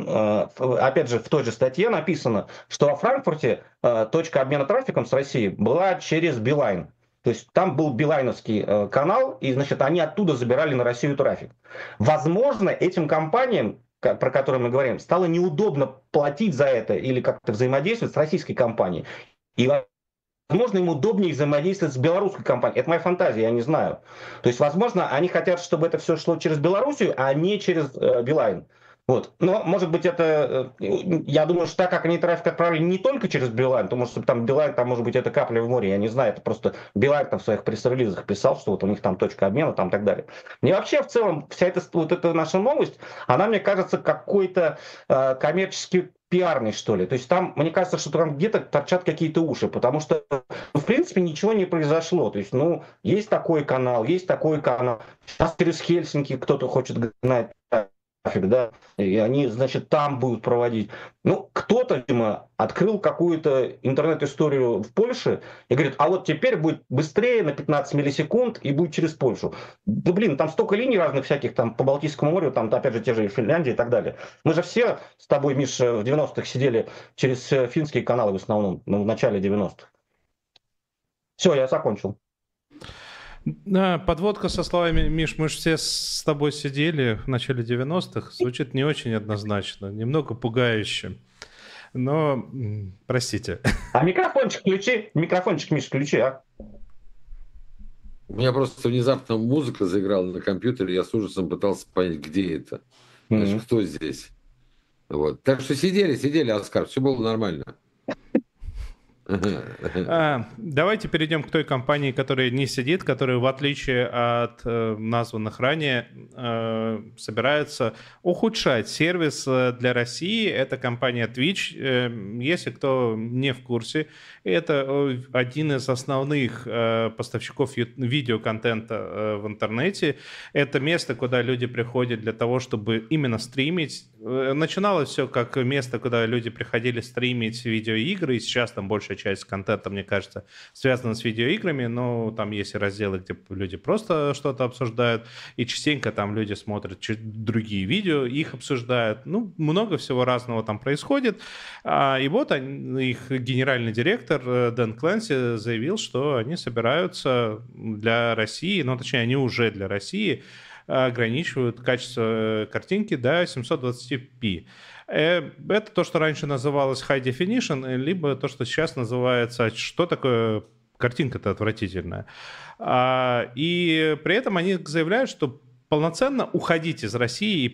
опять же в той же статье написано, что во Франкфурте точка обмена трафиком с Россией была через Билайн. То есть там был билайновский канал, и, значит, они оттуда забирали на Россию трафик. Возможно, этим компаниям, про которые мы говорим, стало неудобно платить за это или как-то взаимодействовать с российской компанией. И возможно, им удобнее взаимодействовать с белорусской компанией. Это моя фантазия, я не знаю. То есть, возможно, они хотят, чтобы это все шло через Белоруссию, а не через Билайн. Вот. Но, может быть, это, я думаю, что так как они трафик отправили не только через Билайн, то, может, там Билайн, там, может быть, это капля в море, я не знаю, это просто Билайн там в своих пресс-релизах писал, что вот у них там точка обмена, там и так далее. Мне вообще, в целом, вся эта, вот эта наша новость, она, мне кажется, какой-то коммерческий пиарный, что ли. То есть там, мне кажется, что там где-то торчат какие-то уши, потому что, в принципе, ничего не произошло. То есть, ну, есть такой канал, есть такой канал. Сейчас через Хельсинки кто-то хочет гнать. да, и они, значит, там будут проводить. Ну, кто-то, видимо, открыл какую-то интернет-историю в Польше и говорит, а вот теперь будет быстрее на 15 миллисекунд и будет через Польшу. Да блин, там столько линий разных всяких, там по Балтийскому морю, там опять же те же Финляндии и так далее. Мы же все с тобой, Миш, в 90-х сидели через финские каналы в основном, ну, в начале 90-х. Все, я закончил. Да, подводка со словами, Миш, мы же все с тобой сидели в начале 90-х, звучит не очень однозначно, немного пугающе. Но, простите. А микрофончик включи, Миш, включи, а. У меня просто внезапно музыка заиграла на компьютере, я с ужасом пытался понять, где это. Значит, кто здесь. Вот. Так что сидели, Оскар, все было нормально. Давайте перейдем к той компании, которая не сидит, которая, в отличие от названных ранее, собирается ухудшать сервис для России. Это компания Twitch. Если кто не в курсе, это один из основных поставщиков видеоконтента в интернете. Это место, куда люди приходят для того, чтобы именно стримить. Начиналось все как место, куда люди приходили стримить видеоигры, и сейчас там большая часть контента, мне кажется, связана с видеоиграми, но там есть и разделы, где люди просто что-то обсуждают, и частенько там люди смотрят другие видео, их обсуждают. Ну, много всего разного там происходит. И вот их генеральный директор Дэн Клэнси заявил, что они собираются для России, ну, точнее, они уже для России ограничивают качество картинки до 720p. Это то, что раньше называлось High Definition, либо то, что сейчас называется... Что такое картинка-то отвратительная? И при этом они заявляют, что полноценно уходить из России и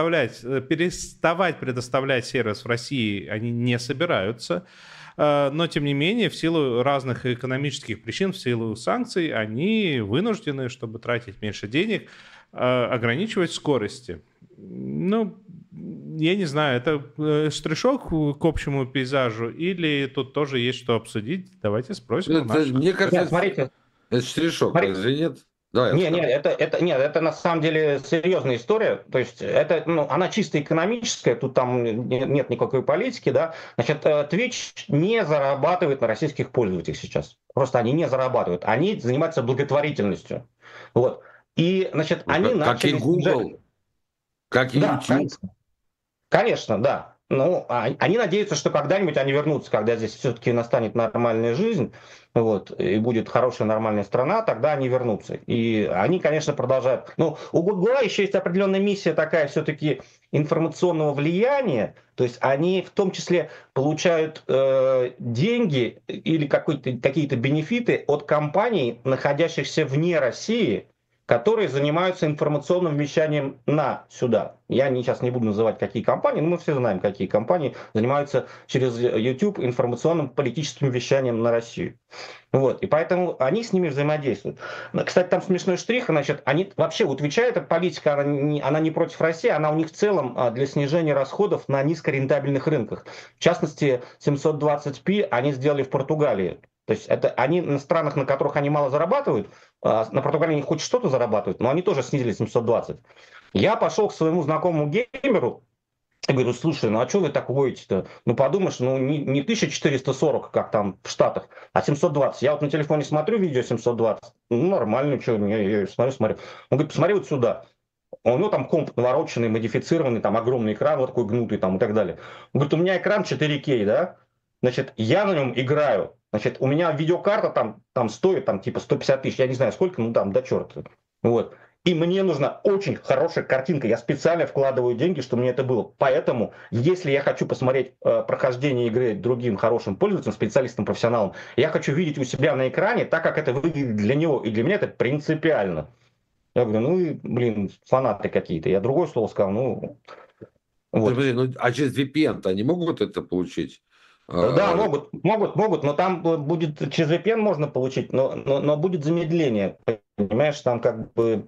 переставать предоставлять сервис в России они не собираются. Но, тем не менее, в силу разных экономических причин, в силу санкций, они вынуждены, чтобы тратить меньше денег, ограничивать скорости. Ну, я не знаю, это штришок к общему пейзажу или тут тоже есть что обсудить? Давайте спросим. Мне кажется, нет, смотрите. Это штришок, разве нет? Давай, это на самом деле серьезная история. То есть это, ну, она чисто экономическая, тут там нет никакой политики, да. Значит, Twitch не зарабатывает на российских пользователях сейчас. Просто они не зарабатывают. Они занимаются благотворительностью. Вот. И, значит, они начали... Как и Google, как и YouTube. Конечно, да. Ну, они надеются, что когда-нибудь они вернутся, когда здесь все-таки настанет нормальная жизнь, вот, и будет хорошая нормальная страна, тогда они вернутся. И они, конечно, продолжают. Ну, у Гугла еще есть определенная миссия такая все-таки информационного влияния, то есть они в том числе получают деньги или какие-то бенефиты от компаний, находящихся вне России, которые занимаются информационным вещанием сюда. Я сейчас не буду называть, какие компании, но мы все знаем, какие компании занимаются через YouTube информационным политическим вещанием на Россию. Вот. И поэтому они с ними взаимодействуют. Кстати, там смешной штрих, значит, они вообще, у Твича эта политика, она не против России, она у них в целом для снижения расходов на низкорентабельных рынках. В частности, 720p они сделали в Португалии. То есть это они на странах, на которых они мало зарабатывают, на Португалии они хоть что-то зарабатывают, но они тоже снизили 720. Я пошел к своему знакомому геймеру и говорю, слушай, ну а что вы так уводите-то? Ну подумаешь, ну не 1440, как там в Штатах, а 720. Я вот на телефоне смотрю видео 720, ну нормально, что, я смотрю. Он говорит, посмотри вот сюда. У него там комп навороченный, модифицированный, там огромный экран, вот такой гнутый там и так далее. Он говорит, у меня экран 4К, да? Значит, я на нем играю. Значит, у меня видеокарта там стоит там типа 150 тысяч, я не знаю сколько, ну там до черта. Вот. И мне нужна очень хорошая картинка. Я специально вкладываю деньги, чтобы мне это было. Поэтому, если я хочу посмотреть прохождение игры другим хорошим пользователям, специалистам, профессионалам, я хочу видеть у себя на экране так, как это выглядит для него. И для меня это принципиально. Я говорю, ну, блин, фанаты какие-то. Я другое слово сказал, ну... Вот. А через VPN-то они могут это получить? Да, могут, но там будет через VPN можно получить, но будет замедление, понимаешь, там как бы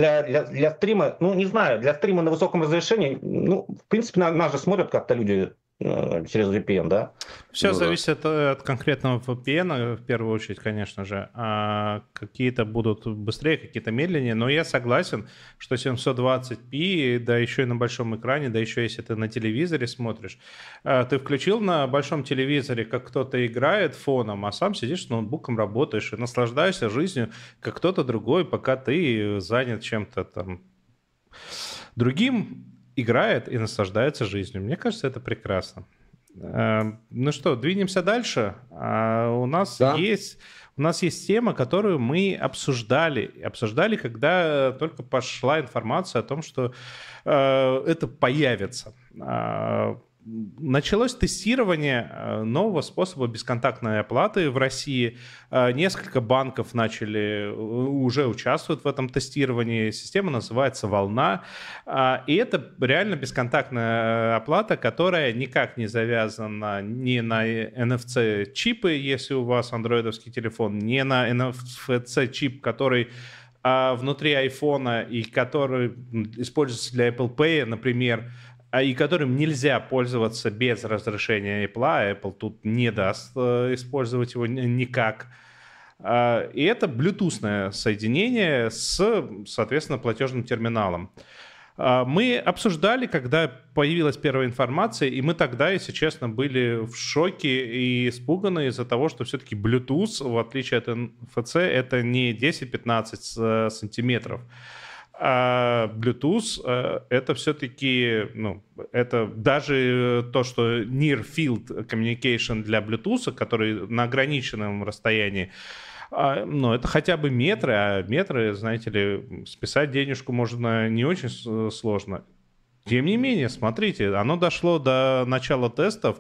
для стрима, ну не знаю, для стрима на высоком разрешении, ну в принципе нас же смотрят как-то люди через VPN, да? Все Ну да. зависит от конкретного VPN, в первую очередь, конечно же. Какие-то будут быстрее, какие-то медленнее. Но я согласен, что 720p, да еще и на большом экране, да еще если ты на телевизоре смотришь. Ты включил на большом телевизоре, как кто-то играет фоном, а сам сидишь с ноутбуком, работаешь и наслаждаешься жизнью, как кто-то другой, пока ты занят чем-то там другим, играет и наслаждается жизнью. Мне кажется, это прекрасно. Ну что, двинемся дальше. Да. У нас есть тема, которую мы обсуждали, когда только пошла информация о том, что это появится. Началось тестирование нового способа бесконтактной оплаты в России. Несколько банков уже участвуют в этом тестировании. Система называется «Волна». И это реально бесконтактная оплата, которая никак не завязана ни на NFC-чипы, если у вас андроидовский телефон, ни на NFC-чип, который внутри айфона и который используется для Apple Pay, например, и которым нельзя пользоваться без разрешения Apple. Apple тут не даст использовать его никак. И это блютусное соединение с, соответственно, платежным терминалом. Мы обсуждали, когда появилась первая информация, и мы тогда, если честно, были в шоке и испуганы из-за того, что все-таки Bluetooth, в отличие от NFC, это не 10-15 сантиметров. А Bluetooth это все-таки, это даже то, что Near Field Communication для Bluetooth, который на ограниченном расстоянии, это хотя бы метры, а метры, знаете ли, списать денежку можно не очень сложно. Тем не менее, смотрите, оно дошло до начала тестов,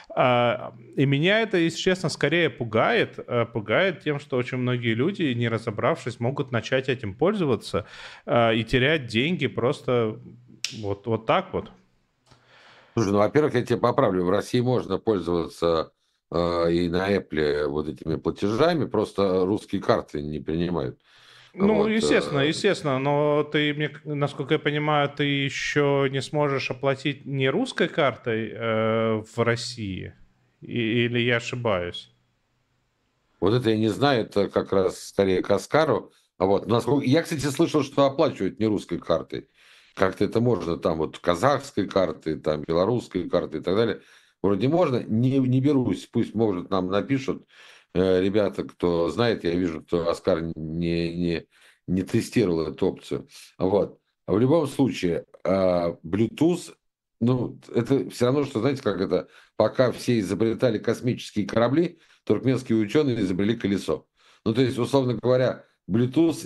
и меня это, если честно, скорее пугает тем, что очень многие люди, не разобравшись, могут начать этим пользоваться и терять деньги просто вот так вот. Слушай, во-первых, я тебя поправлю. В России можно пользоваться и на Apple вот этими платежами, просто русские карты не принимают. Естественно, но ты, насколько я понимаю, ты еще не сможешь оплатить не русской картой в России, или я ошибаюсь? Вот это я не знаю, это как раз скорее к Оскару. Я, кстати, слышал, что оплачивают не русской картой. Как-то это можно, там вот казахской карты, там белорусской карты и так далее. Вроде можно, не берусь, пусть, может, нам напишут ребята, кто знает, я вижу, что Оскар не тестировал эту опцию. Вот. А в любом случае, Bluetooth, это все равно, что, знаете, как это, пока все изобретали космические корабли, туркменские ученые изобрели колесо. То есть, условно говоря, Bluetooth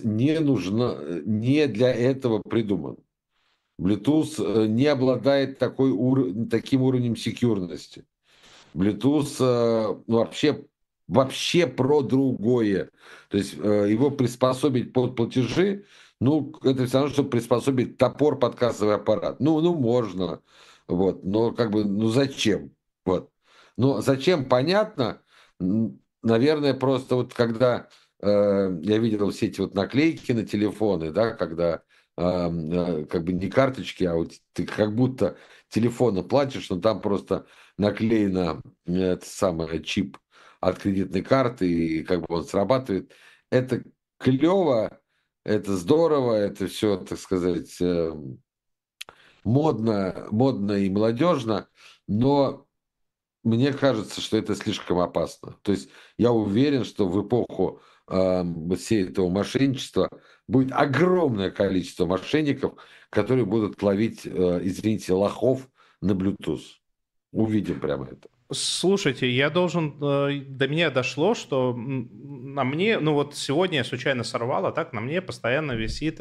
не для этого придуман. Bluetooth не обладает таким уровнем секьюрности. Bluetooth вообще про другое. То есть его приспособить под платежи, это все равно, что приспособить топор под кассовый аппарат. Можно. Вот. Но зачем? Вот. Но зачем, понятно. Наверное, просто вот когда я видел все эти вот наклейки на телефоны, да, когда как бы не карточки, а вот ты как будто телефоном платишь, но там просто наклеено это самое чип от кредитной карты, и как бы он срабатывает. Это клево, это здорово, это все, так сказать, модно и молодежно, но мне кажется, что это слишком опасно. То есть я уверен, что в эпоху всей этого мошенничества будет огромное количество мошенников, которые будут ловить, извините, лохов на Bluetooth. Увидим прямо это. Слушайте, до меня дошло, что на мне, сегодня я случайно сорвал, а так на мне постоянно висит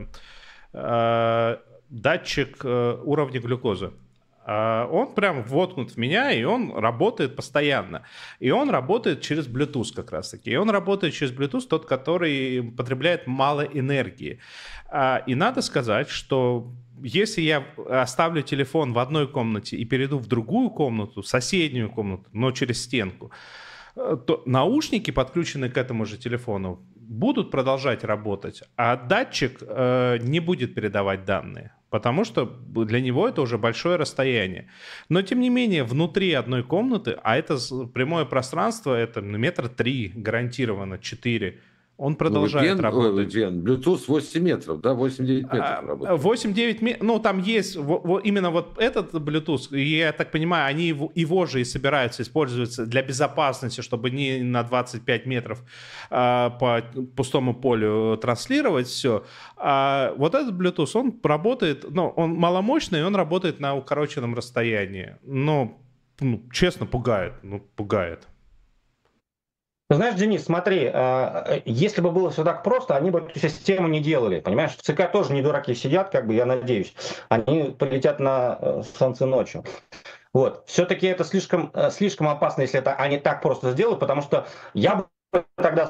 датчик уровня глюкозы. Он прям воткнут в меня, и он работает постоянно. И он работает через Bluetooth как раз-таки. И он работает через Bluetooth, тот, который потребляет мало энергии. И надо сказать, что если я оставлю телефон в одной комнате и перейду в другую комнату, соседнюю комнату, но через стенку, то наушники, подключенные к этому же телефону, будут продолжать работать, а датчик не будет передавать данные. потому что для него это уже большое расстояние. Но, тем не менее, внутри одной комнаты, а это прямое пространство, это 3 метра, гарантированно 4, он продолжает работать. Bluetooth 8 метров, да, 8-9 метров работает. 8-9 метров, ну, там есть именно вот этот Bluetooth, я так понимаю, они его же и собираются использовать для безопасности, чтобы не на 25 метров по пустому полю транслировать все. А вот этот Bluetooth, он работает, ну, он маломощный, он работает на укороченном расстоянии. Но, честно, пугает, пугает. Ты знаешь, Денис, смотри, если бы было все так просто, они бы эту систему не делали, понимаешь? В ЦК тоже не дураки сидят, как бы, я надеюсь. Они полетят на солнце ночью. Вот. Все-таки это слишком опасно, если это они так просто сделают, потому что я бы тогда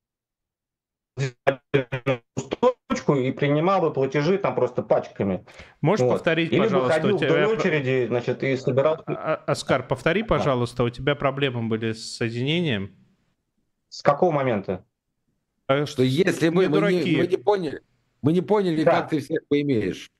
точку и принимал бы платежи там просто пачками. Можешь повторить, или пожалуйста, выходил вдоль очереди, значит, и собирал... Оскар, повтори, пожалуйста, у тебя проблемы были с соединением? С какого момента? Что если мы не поняли, да. как ты всех поимеешь.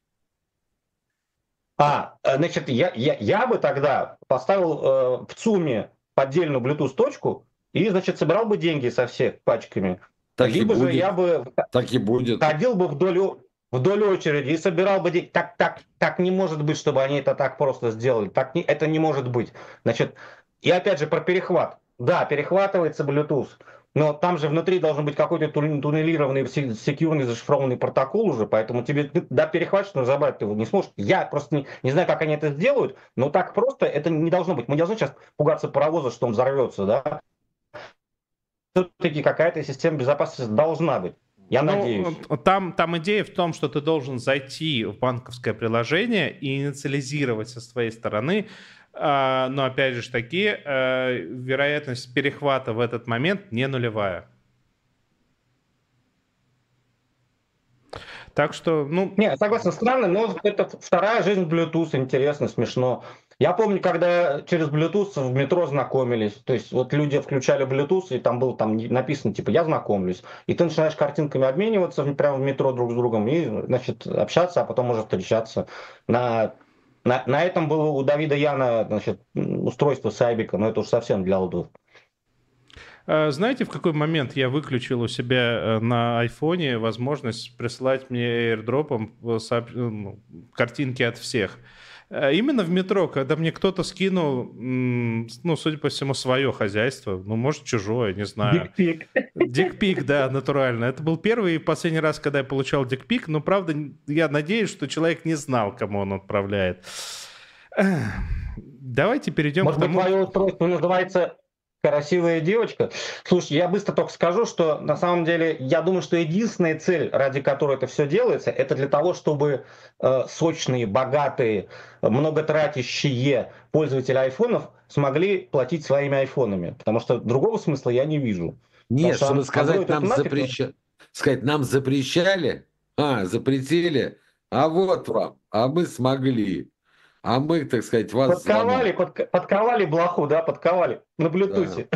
Значит, я бы тогда поставил в ЦУМе поддельную Bluetooth-точку и, значит, собирал бы деньги со всех пачками. Так либо и будет. Же я бы так и будет. Ходил бы вдоль очереди и собирал бы деньги. Так не может быть, чтобы они это так просто сделали. Это не может быть. Значит, и опять же про перехват. Да, перехватывается Bluetooth, но там же внутри должен быть какой-то туннелированный, секьюрный, зашифрованный протокол уже, поэтому тебе перехватишь, но забрать ты его не сможешь. Я просто не знаю, как они это сделают, но так просто это не должно быть. Мы не должны сейчас пугаться паровоза, что он взорвется, да? Все-таки какая-то система безопасности должна быть. Я надеюсь. Там идея в том, что ты должен зайти в банковское приложение и инициализировать со своей стороны. Но опять же таки, вероятность перехвата в этот момент не нулевая. Так что, Не, согласен, странно, но это вторая жизнь Bluetooth, интересно, смешно. Я помню, когда через Bluetooth в метро знакомились, то есть вот люди включали Bluetooth, и там было написано, типа, я знакомлюсь. И ты начинаешь картинками обмениваться прямо в метро друг с другом и, значит, общаться, а потом уже встречаться. На этом было у Давида Яна, значит, устройство Сайбика, но это уж совсем для олдов. Знаете, в какой момент я выключил у себя на айфоне возможность присылать мне airdropом картинки от всех? Именно в метро, когда мне кто-то скинул, судя по всему, свое хозяйство, может, чужое, не знаю. Дикпик. Дикпик, да, натурально. Это был первый и последний раз, когда я получал дикпик, но, правда, я надеюсь, что человек не знал, кому он отправляет. Давайте перейдем к тому... Может быть, твое устройство называется... Красивая девочка. Слушай, я быстро только скажу, что на самом деле я думаю, что единственная цель, ради которой это все делается, это для того, чтобы сочные, богатые, многотратящие пользователи айфонов смогли платить своими айфонами. Потому что другого смысла я не вижу. Нет, чтобы сказать, нам запрещали, запретили, а вот вам, а мы смогли. А мы, так сказать, вас... Подковали блоху, да, подковали на Bluetooth.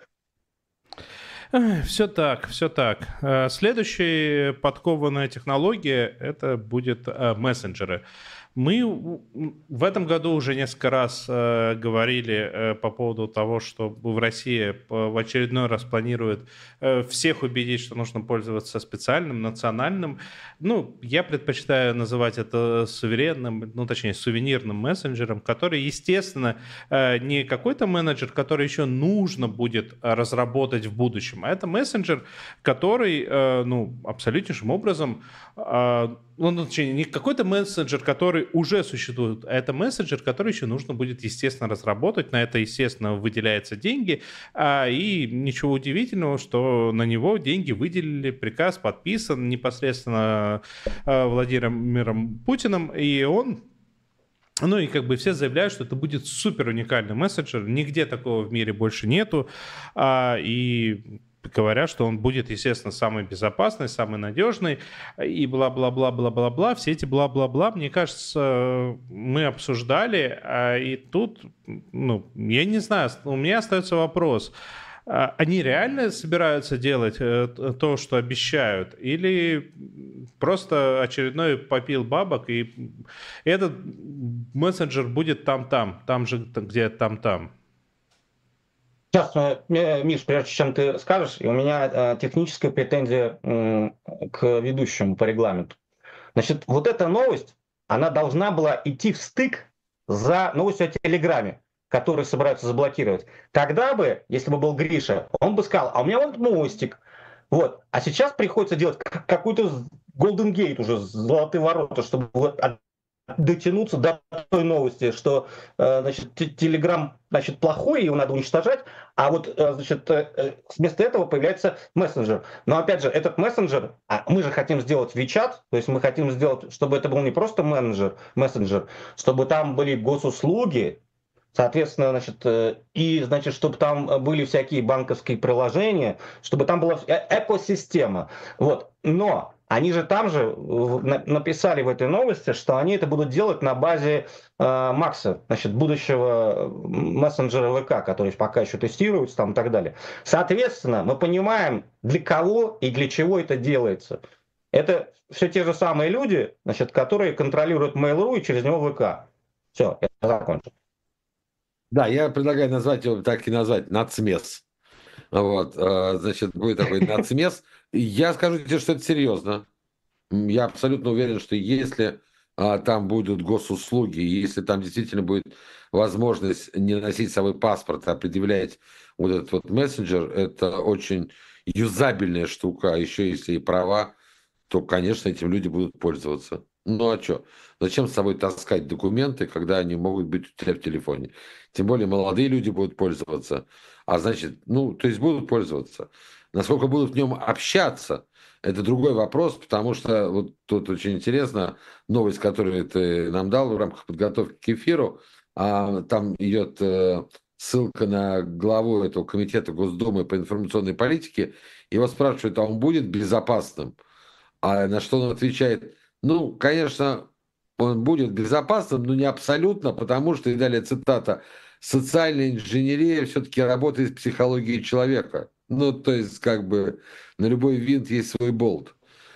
Да. Все так. Следующая подкованная технология — это будет мессенджеры. Мы в этом году уже несколько раз говорили по поводу того, что в России в очередной раз планируют всех убедить, что нужно пользоваться специальным, национальным. Я предпочитаю называть это суверенным, точнее, сувенирным мессенджером, который, естественно, не какой-то менеджер, который еще нужно будет разработать в будущем, а это мессенджер, который, абсолютнейшим образом... не какой-то мессенджер, который уже существует, а это мессенджер, который еще нужно будет, естественно, разработать. На это, естественно, выделяются деньги. И ничего удивительного, что на него деньги выделили, приказ подписан непосредственно Владимиром Путиным, и он... и все заявляют, что это будет супер уникальный мессенджер, нигде такого в мире больше нету. И... говорят, что он будет, естественно, самый безопасный, самый надежный, и бла-бла-бла-бла-бла-бла. Все эти бла-бла-бла, мне кажется, мы обсуждали, и тут, я не знаю, у меня остается вопрос. Они реально собираются делать то, что обещают, или просто очередной попил бабок, и этот мессенджер будет там же, где там. Сейчас, Миш, прежде чем ты скажешь, у меня техническая претензия к ведущему по регламенту. Значит, вот эта новость, она должна была идти в стык за новостью о Телеграме, который собираются заблокировать. Тогда бы, если бы был Гриша, он бы сказал, а у меня вот мостик. Вот. А сейчас приходится делать какой-то Golden Gate уже, золотые ворота, чтобы вот дотянуться до той новости, что значит, Телеграм значит, плохой, его надо уничтожать, а вот значит, вместо этого появляется мессенджер. Но опять же, этот мессенджер, мы же хотим сделать WeChat, то есть мы хотим сделать, чтобы это был не просто мессенджер, чтобы там были госуслуги, соответственно, значит, и, значит, чтобы там были всякие банковские приложения, чтобы там была экосистема. Вот. Но они же там же написали в этой новости, что они это будут делать на базе Макса, значит, будущего мессенджера ВК, который пока еще тестируется там и так далее. Соответственно, мы понимаем, для кого и для чего это делается. Это все те же самые люди, значит, которые контролируют Mail.ru и через него ВК. Все, я закончил. Да, я предлагаю назвать его, так и назвать, нацмес. Вот, значит, будет такой нацмес. Я скажу тебе, что это серьезно. Я абсолютно уверен, что если там будут госуслуги, если там действительно будет возможность не носить с собой паспорт, а предъявлять вот этот вот мессенджер, это очень юзабельная штука, а еще если и права, то, конечно, этим люди будут пользоваться. Ну а что? Зачем с собой таскать документы, когда они могут быть у тебя в телефоне? Тем более молодые люди будут пользоваться. А значит, ну, то есть будут пользоваться. Насколько будут в нем общаться, это другой вопрос, потому что вот тут очень интересно, новость, которую ты нам дал в рамках подготовки к эфиру, там идет ссылка на главу этого комитета Госдумы по информационной политике. Его спрашивают, а он будет безопасным? А на что он отвечает, ну, конечно, он будет безопасным, но не абсолютно, потому что, и далее цитата, социальная инженерия все-таки работает с психологией человека. Ну, то есть, как бы, на любой винт есть свой болт.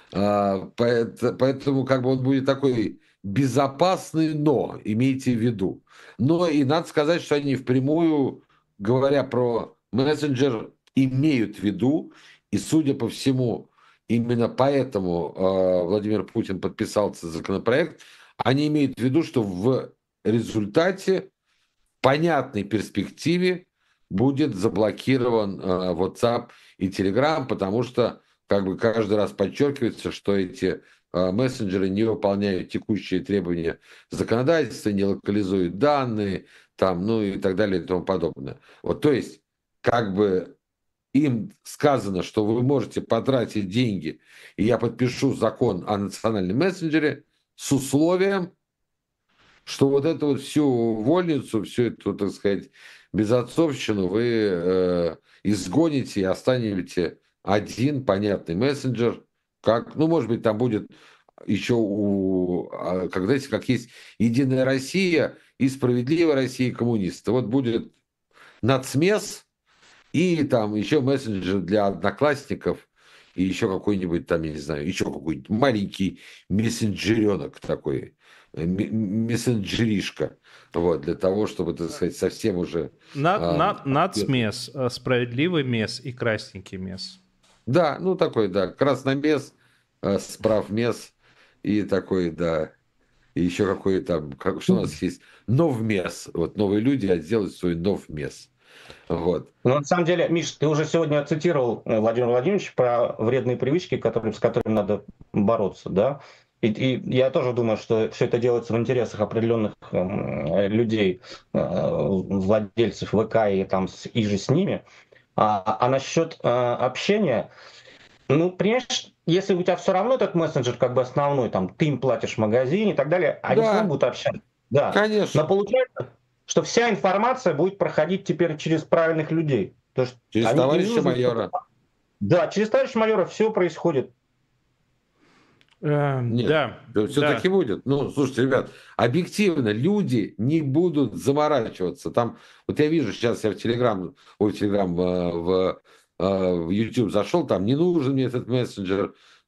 Поэтому, как бы, он будет такой безопасный, но, имейте в виду. Но и надо сказать, что они впрямую, говоря про мессенджер, имеют в виду, и, судя по всему, именно поэтому Владимир Путин подписал этот законопроект. Они имеют в виду, что в результате, в понятной перспективе, будет заблокирован WhatsApp и Telegram, потому что как бы каждый раз подчеркивается, что эти мессенджеры не выполняют текущие требования законодательства, не локализуют данные, там, ну и так далее и тому подобное. Вот, то есть, как бы им сказано, что вы можете потратить деньги, и я подпишу закон о национальном мессенджере с условием, что вот эту вот всю вольницу, всю эту, так сказать, безотцовщину вы изгоните и останете один понятный мессенджер, как, ну, может быть, там будет еще как, знаете, как есть Единая Россия и Справедливая Россия и коммунисты. Вот будет нацмес, и там еще мессенджер для одноклассников, и еще какой-нибудь там, я не знаю, еще какой-нибудь маленький мессенджеренок такой, мессенджеришка, вот, для того, чтобы, так сказать, совсем уже... Нацмес, справедливый мес и красненький мес. Да, ну такой, да, красномес, справмес и такой, да, и еще какой там, что у нас есть, новмес, вот новые люди сделают свой новмес. Вот. Но на самом деле, Миш, ты уже сегодня цитировал Владимира Владимировича про вредные привычки, с которыми надо бороться, да? И я тоже думаю, что все это делается в интересах определенных людей, владельцев ВК и там и же с ними. А насчет общения, ну, понимаешь, если у тебя все равно этот мессенджер как бы основной, там, ты им платишь в магазине и так далее, они все равно будут общаться. Да. Конечно. Но получается, что вся информация будет проходить теперь через правильных людей. То есть через товарища майора. Да, через товарища майора все происходит. Нет, да, все-таки будет. Ну, слушайте, ребят, объективно люди не будут заморачиваться. Там, вот я вижу сейчас, я в в YouTube зашел, там не нужен мне этот мессенджер,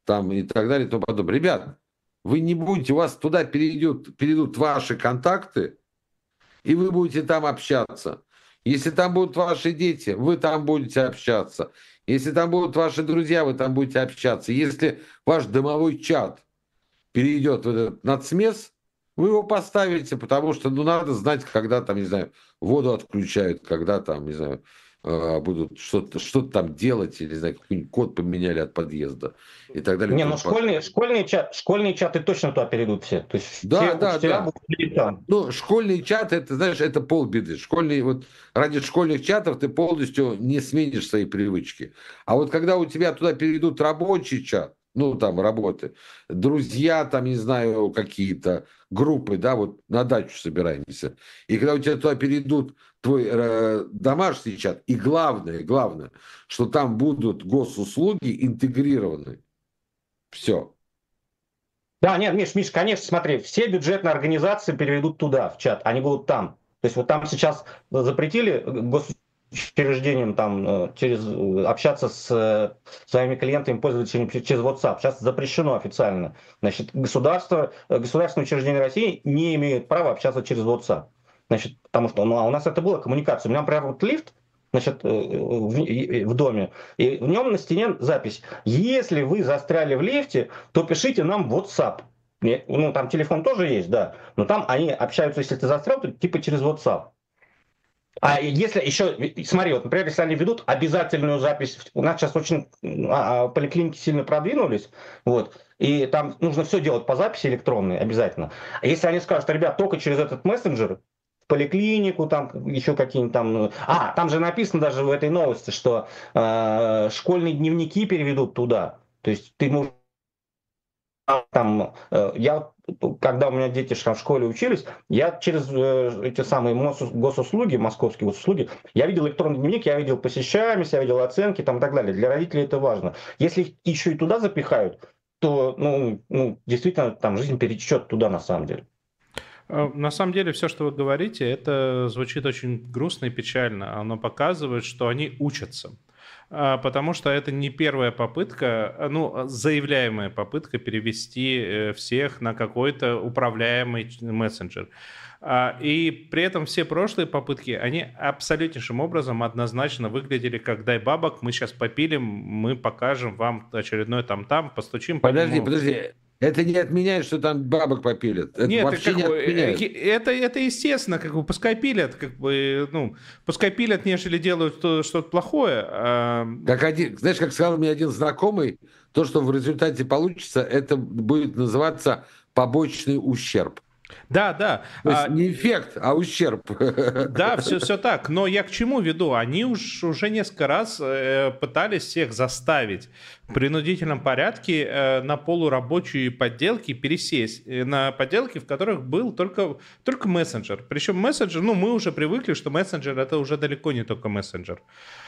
там и так далее и тому подобное. Ребят, вы не будете, у вас туда перейдут ваши контакты, и вы будете там общаться. Если там будут ваши дети, вы там будете общаться. Если там будут ваши друзья, вы там будете общаться. Если ваш домовой чат перейдет в этот нацмес, вы его поставите, потому что, ну, надо знать, когда там, не знаю, воду отключают, когда там, не знаю, будут что-то там делать, или, не знаю, какой-нибудь код поменяли от подъезда и так далее. Не, ну школьные чаты точно туда перейдут все. То есть Да, все да, учителя да. будут сидеть там. Ну, школьный чат, это, знаешь, это полбеды. Вот ради школьных чатов ты полностью не сменишь свои привычки. А вот когда у тебя туда перейдут рабочий чат, ну, там, работы, друзья, там, не знаю, какие-то группы, да, вот на дачу собираемся, и когда у тебя туда перейдут твой домашний чат, и главное, что там будут госуслуги интегрированы. Все. Да, нет, Миш, конечно, смотри, все бюджетные организации переведут туда, в чат, они будут там. То есть вот там сейчас запретили госучреждениям там общаться с своими клиентами, пользователями через WhatsApp. Сейчас запрещено официально. Значит, государственные учреждения России не имеют права общаться через WhatsApp. Значит, потому что у нас это была коммуникация. У меня, например, вот лифт, значит, в доме, и в нем на стене запись: если вы застряли в лифте, то пишите нам в WhatsApp. Ну, там телефон тоже есть, да, но там они общаются, если ты застрял, то типа через WhatsApp. А если еще, смотри, вот, например, если они ведут обязательную запись, у нас сейчас очень поликлиники сильно продвинулись, вот, и там нужно все делать по записи электронной обязательно. А если они скажут: ребят, только через этот мессенджер, поликлинику, там еще какие-нибудь там... там же написано даже в этой новости, что школьные дневники переведут туда. То есть ты можешь... Когда у меня дети в школе учились, я через эти самые госуслуги, московские госуслуги, я видел электронный дневник, я видел посещаемость, я видел оценки там, и так далее. Для родителей это важно. Если их еще и туда запихают, то действительно там жизнь перетечет туда на самом деле. На самом деле, все, что вы говорите, это звучит очень грустно и печально. Оно показывает, что они учатся. Потому что это не первая попытка, заявляемая попытка перевести всех на какой-то управляемый мессенджер. И при этом все прошлые попытки, они абсолютнейшим образом однозначно выглядели как: дай бабок, мы сейчас попилим, мы покажем вам очередной там-там, постучим. Подожди. Это не отменяет, что там бабок попилят. Это нет, вообще не отменяет. Это естественно, пускай пилят, пускай пилят, нежели делают что-то плохое. Знаешь, как сказал мне один знакомый, то, что в результате получится, это будет называться побочный ущерб. Да. То есть не эффект, а ущерб. Да, все так. Но я к чему веду? Они уже несколько раз пытались всех заставить в принудительном порядке на полурабочие подделки пересесть. На подделки, в которых был только мессенджер. Причем мессенджер, мы уже привыкли, что мессенджер — это уже далеко не только мессенджер.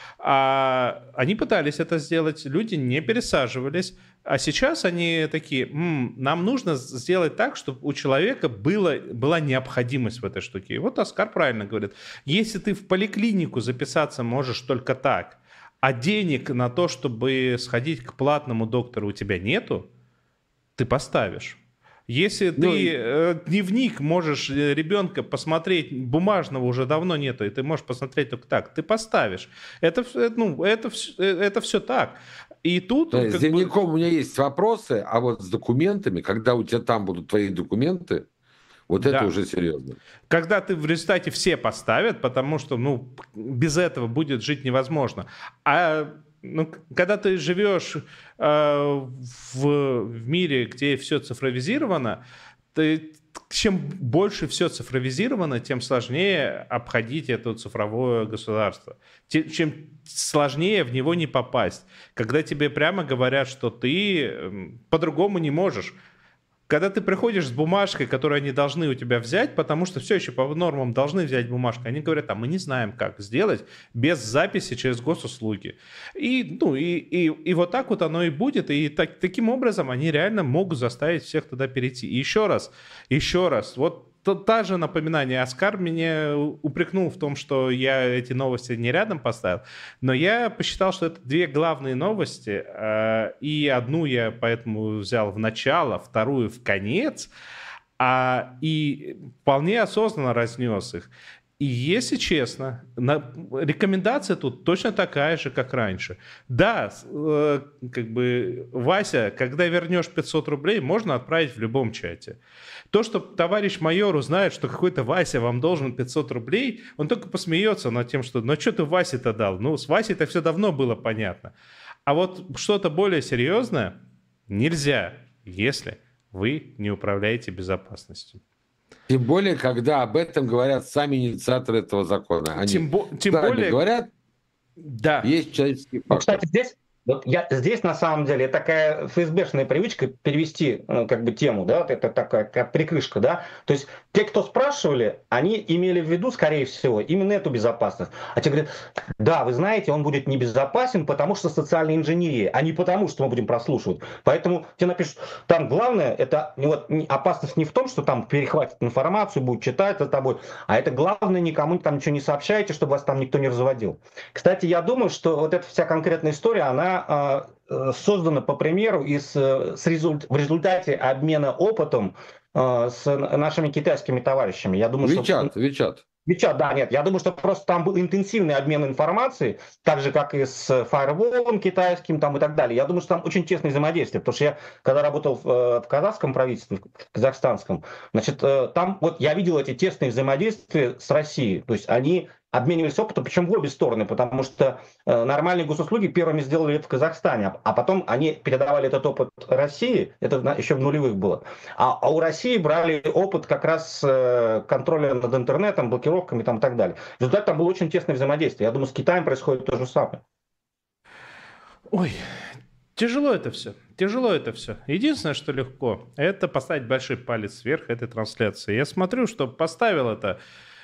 Они пытались это сделать, люди не пересаживались, а сейчас они такие: нам нужно сделать так, чтобы у человека была необходимость в этой штуке. И вот Оскар правильно говорит: если ты в поликлинику записаться можешь только так, а денег на то, чтобы сходить к платному доктору, у тебя нету, ты поставишь. Если ты дневник можешь ребенка посмотреть, бумажного уже давно нету, и ты можешь посмотреть только так, ты поставишь. Это все так. И тут... С дневником у меня есть вопросы, а вот с документами, когда у тебя там будут твои документы, это уже серьезно. Когда ты в результате все поставят, потому что без этого будет жить невозможно. Когда ты живешь в мире, где все цифровизировано, чем больше все цифровизировано, тем сложнее обходить это цифровое государство. Чем сложнее в него не попасть. Когда тебе прямо говорят, что ты по-другому не можешь. Когда ты приходишь с бумажкой, которую они должны у тебя взять, потому что все еще по нормам должны взять бумажку, они говорят: мы не знаем, как сделать без записи через госуслуги. И вот так вот оно и будет. И таким образом они реально могут заставить всех туда перейти. И еще раз, вот та же напоминание. Оскар меня упрекнул в том, что я эти новости не рядом поставил, но я посчитал, что это две главные новости, и одну я поэтому взял в начало, вторую в конец, и вполне осознанно разнес их. И если честно, рекомендация тут точно такая же, как раньше. Да, как бы, Вася, когда вернешь 500 рублей, можно отправить в любом чате. То, что товарищ майор узнает, что какой-то Вася вам должен 500 рублей, он только посмеется над тем, что ну что ты Васе-то дал? Ну, с Васей-то все давно было понятно. А вот что-то более серьезное нельзя, если вы не управляете безопасностью. Тем более, когда об этом говорят сами инициаторы этого закона. Они тем более говорят, да. Есть человеческий фактор. Ну, кстати, здесь на самом деле такая ФСБшная привычка перевести как бы тему, да, это такая как прикрышка, да. То есть те, кто спрашивали, они имели в виду, скорее всего, именно эту безопасность. А те говорят, да, вы знаете, он будет небезопасен, потому что социальная инженерия, а не потому, что мы будем прослушивать. Поэтому тебе напишут, там главное, это опасность не в том, что там перехватит информацию, будет читать за тобой, а это главное, никому там ничего не сообщайте, чтобы вас там никто не разводил. Кстати, я думаю, что вот эта вся конкретная история, она создана по примеру в результате обмена опытом с нашими китайскими товарищами. Я думаю, WeChat. WeChat, да, нет. Я думаю, что просто там был интенсивный обмен информацией, так же, как и с фаерволом китайским там, и так далее. Я думаю, что там очень тесное взаимодействие, потому что я, когда работал в казахском правительстве, в казахстанском, значит, там вот я видел эти тесные взаимодействия с Россией. То есть они обменивались опытом, причем в обе стороны, потому что нормальные госуслуги первыми сделали это в Казахстане, а потом они передавали этот опыт России, это еще в нулевых было. А у России брали опыт как раз контроля над интернетом, блокировками там, и так далее. В результате там было очень тесное взаимодействие. Я думаю, с Китаем происходит то же самое. Ой, тяжело это все. Единственное, что легко, это поставить большой палец вверх этой трансляции. Я смотрю, что поставил это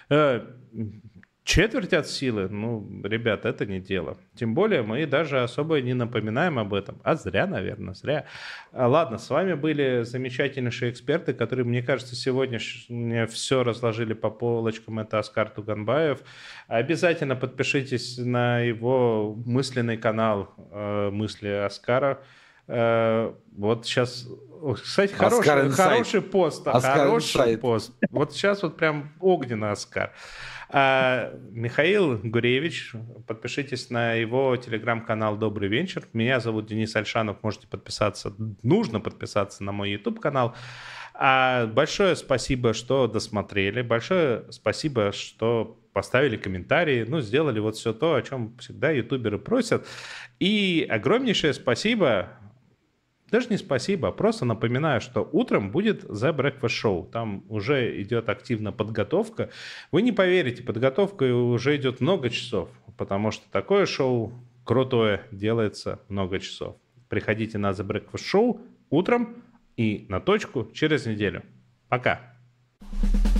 четверть от силы. Ну, ребята, это не дело. Тем более мы даже особо не напоминаем об этом. А зря, наверное, зря. Ладно, с вами были замечательнейшие эксперты, которые, мне кажется, сегодня мне все разложили по полочкам. Это Оскар Туганбаев. Обязательно подпишитесь на его мысленный канал «Мысли Оскара». Вот сейчас, кстати, хороший пост. Хороший пост. Вот сейчас вот прям огненный Оскар. Михаил Гуревич, подпишитесь на его телеграм-канал «Добрый вечер». Меня зовут Денис Альшанов, можете подписаться, нужно подписаться на мой YouTube-канал. Большое спасибо, что досмотрели, большое спасибо, что поставили комментарии, сделали вот все то, о чем всегда ютуберы просят. И огромнейшее спасибо... Даже не спасибо, просто напоминаю, что утром будет The Breakfast Show. Там уже идет активно подготовка. Вы не поверите, подготовка уже идет много часов, потому что такое шоу крутое делается много часов. Приходите на The Breakfast Show утром и на точку через неделю. Пока.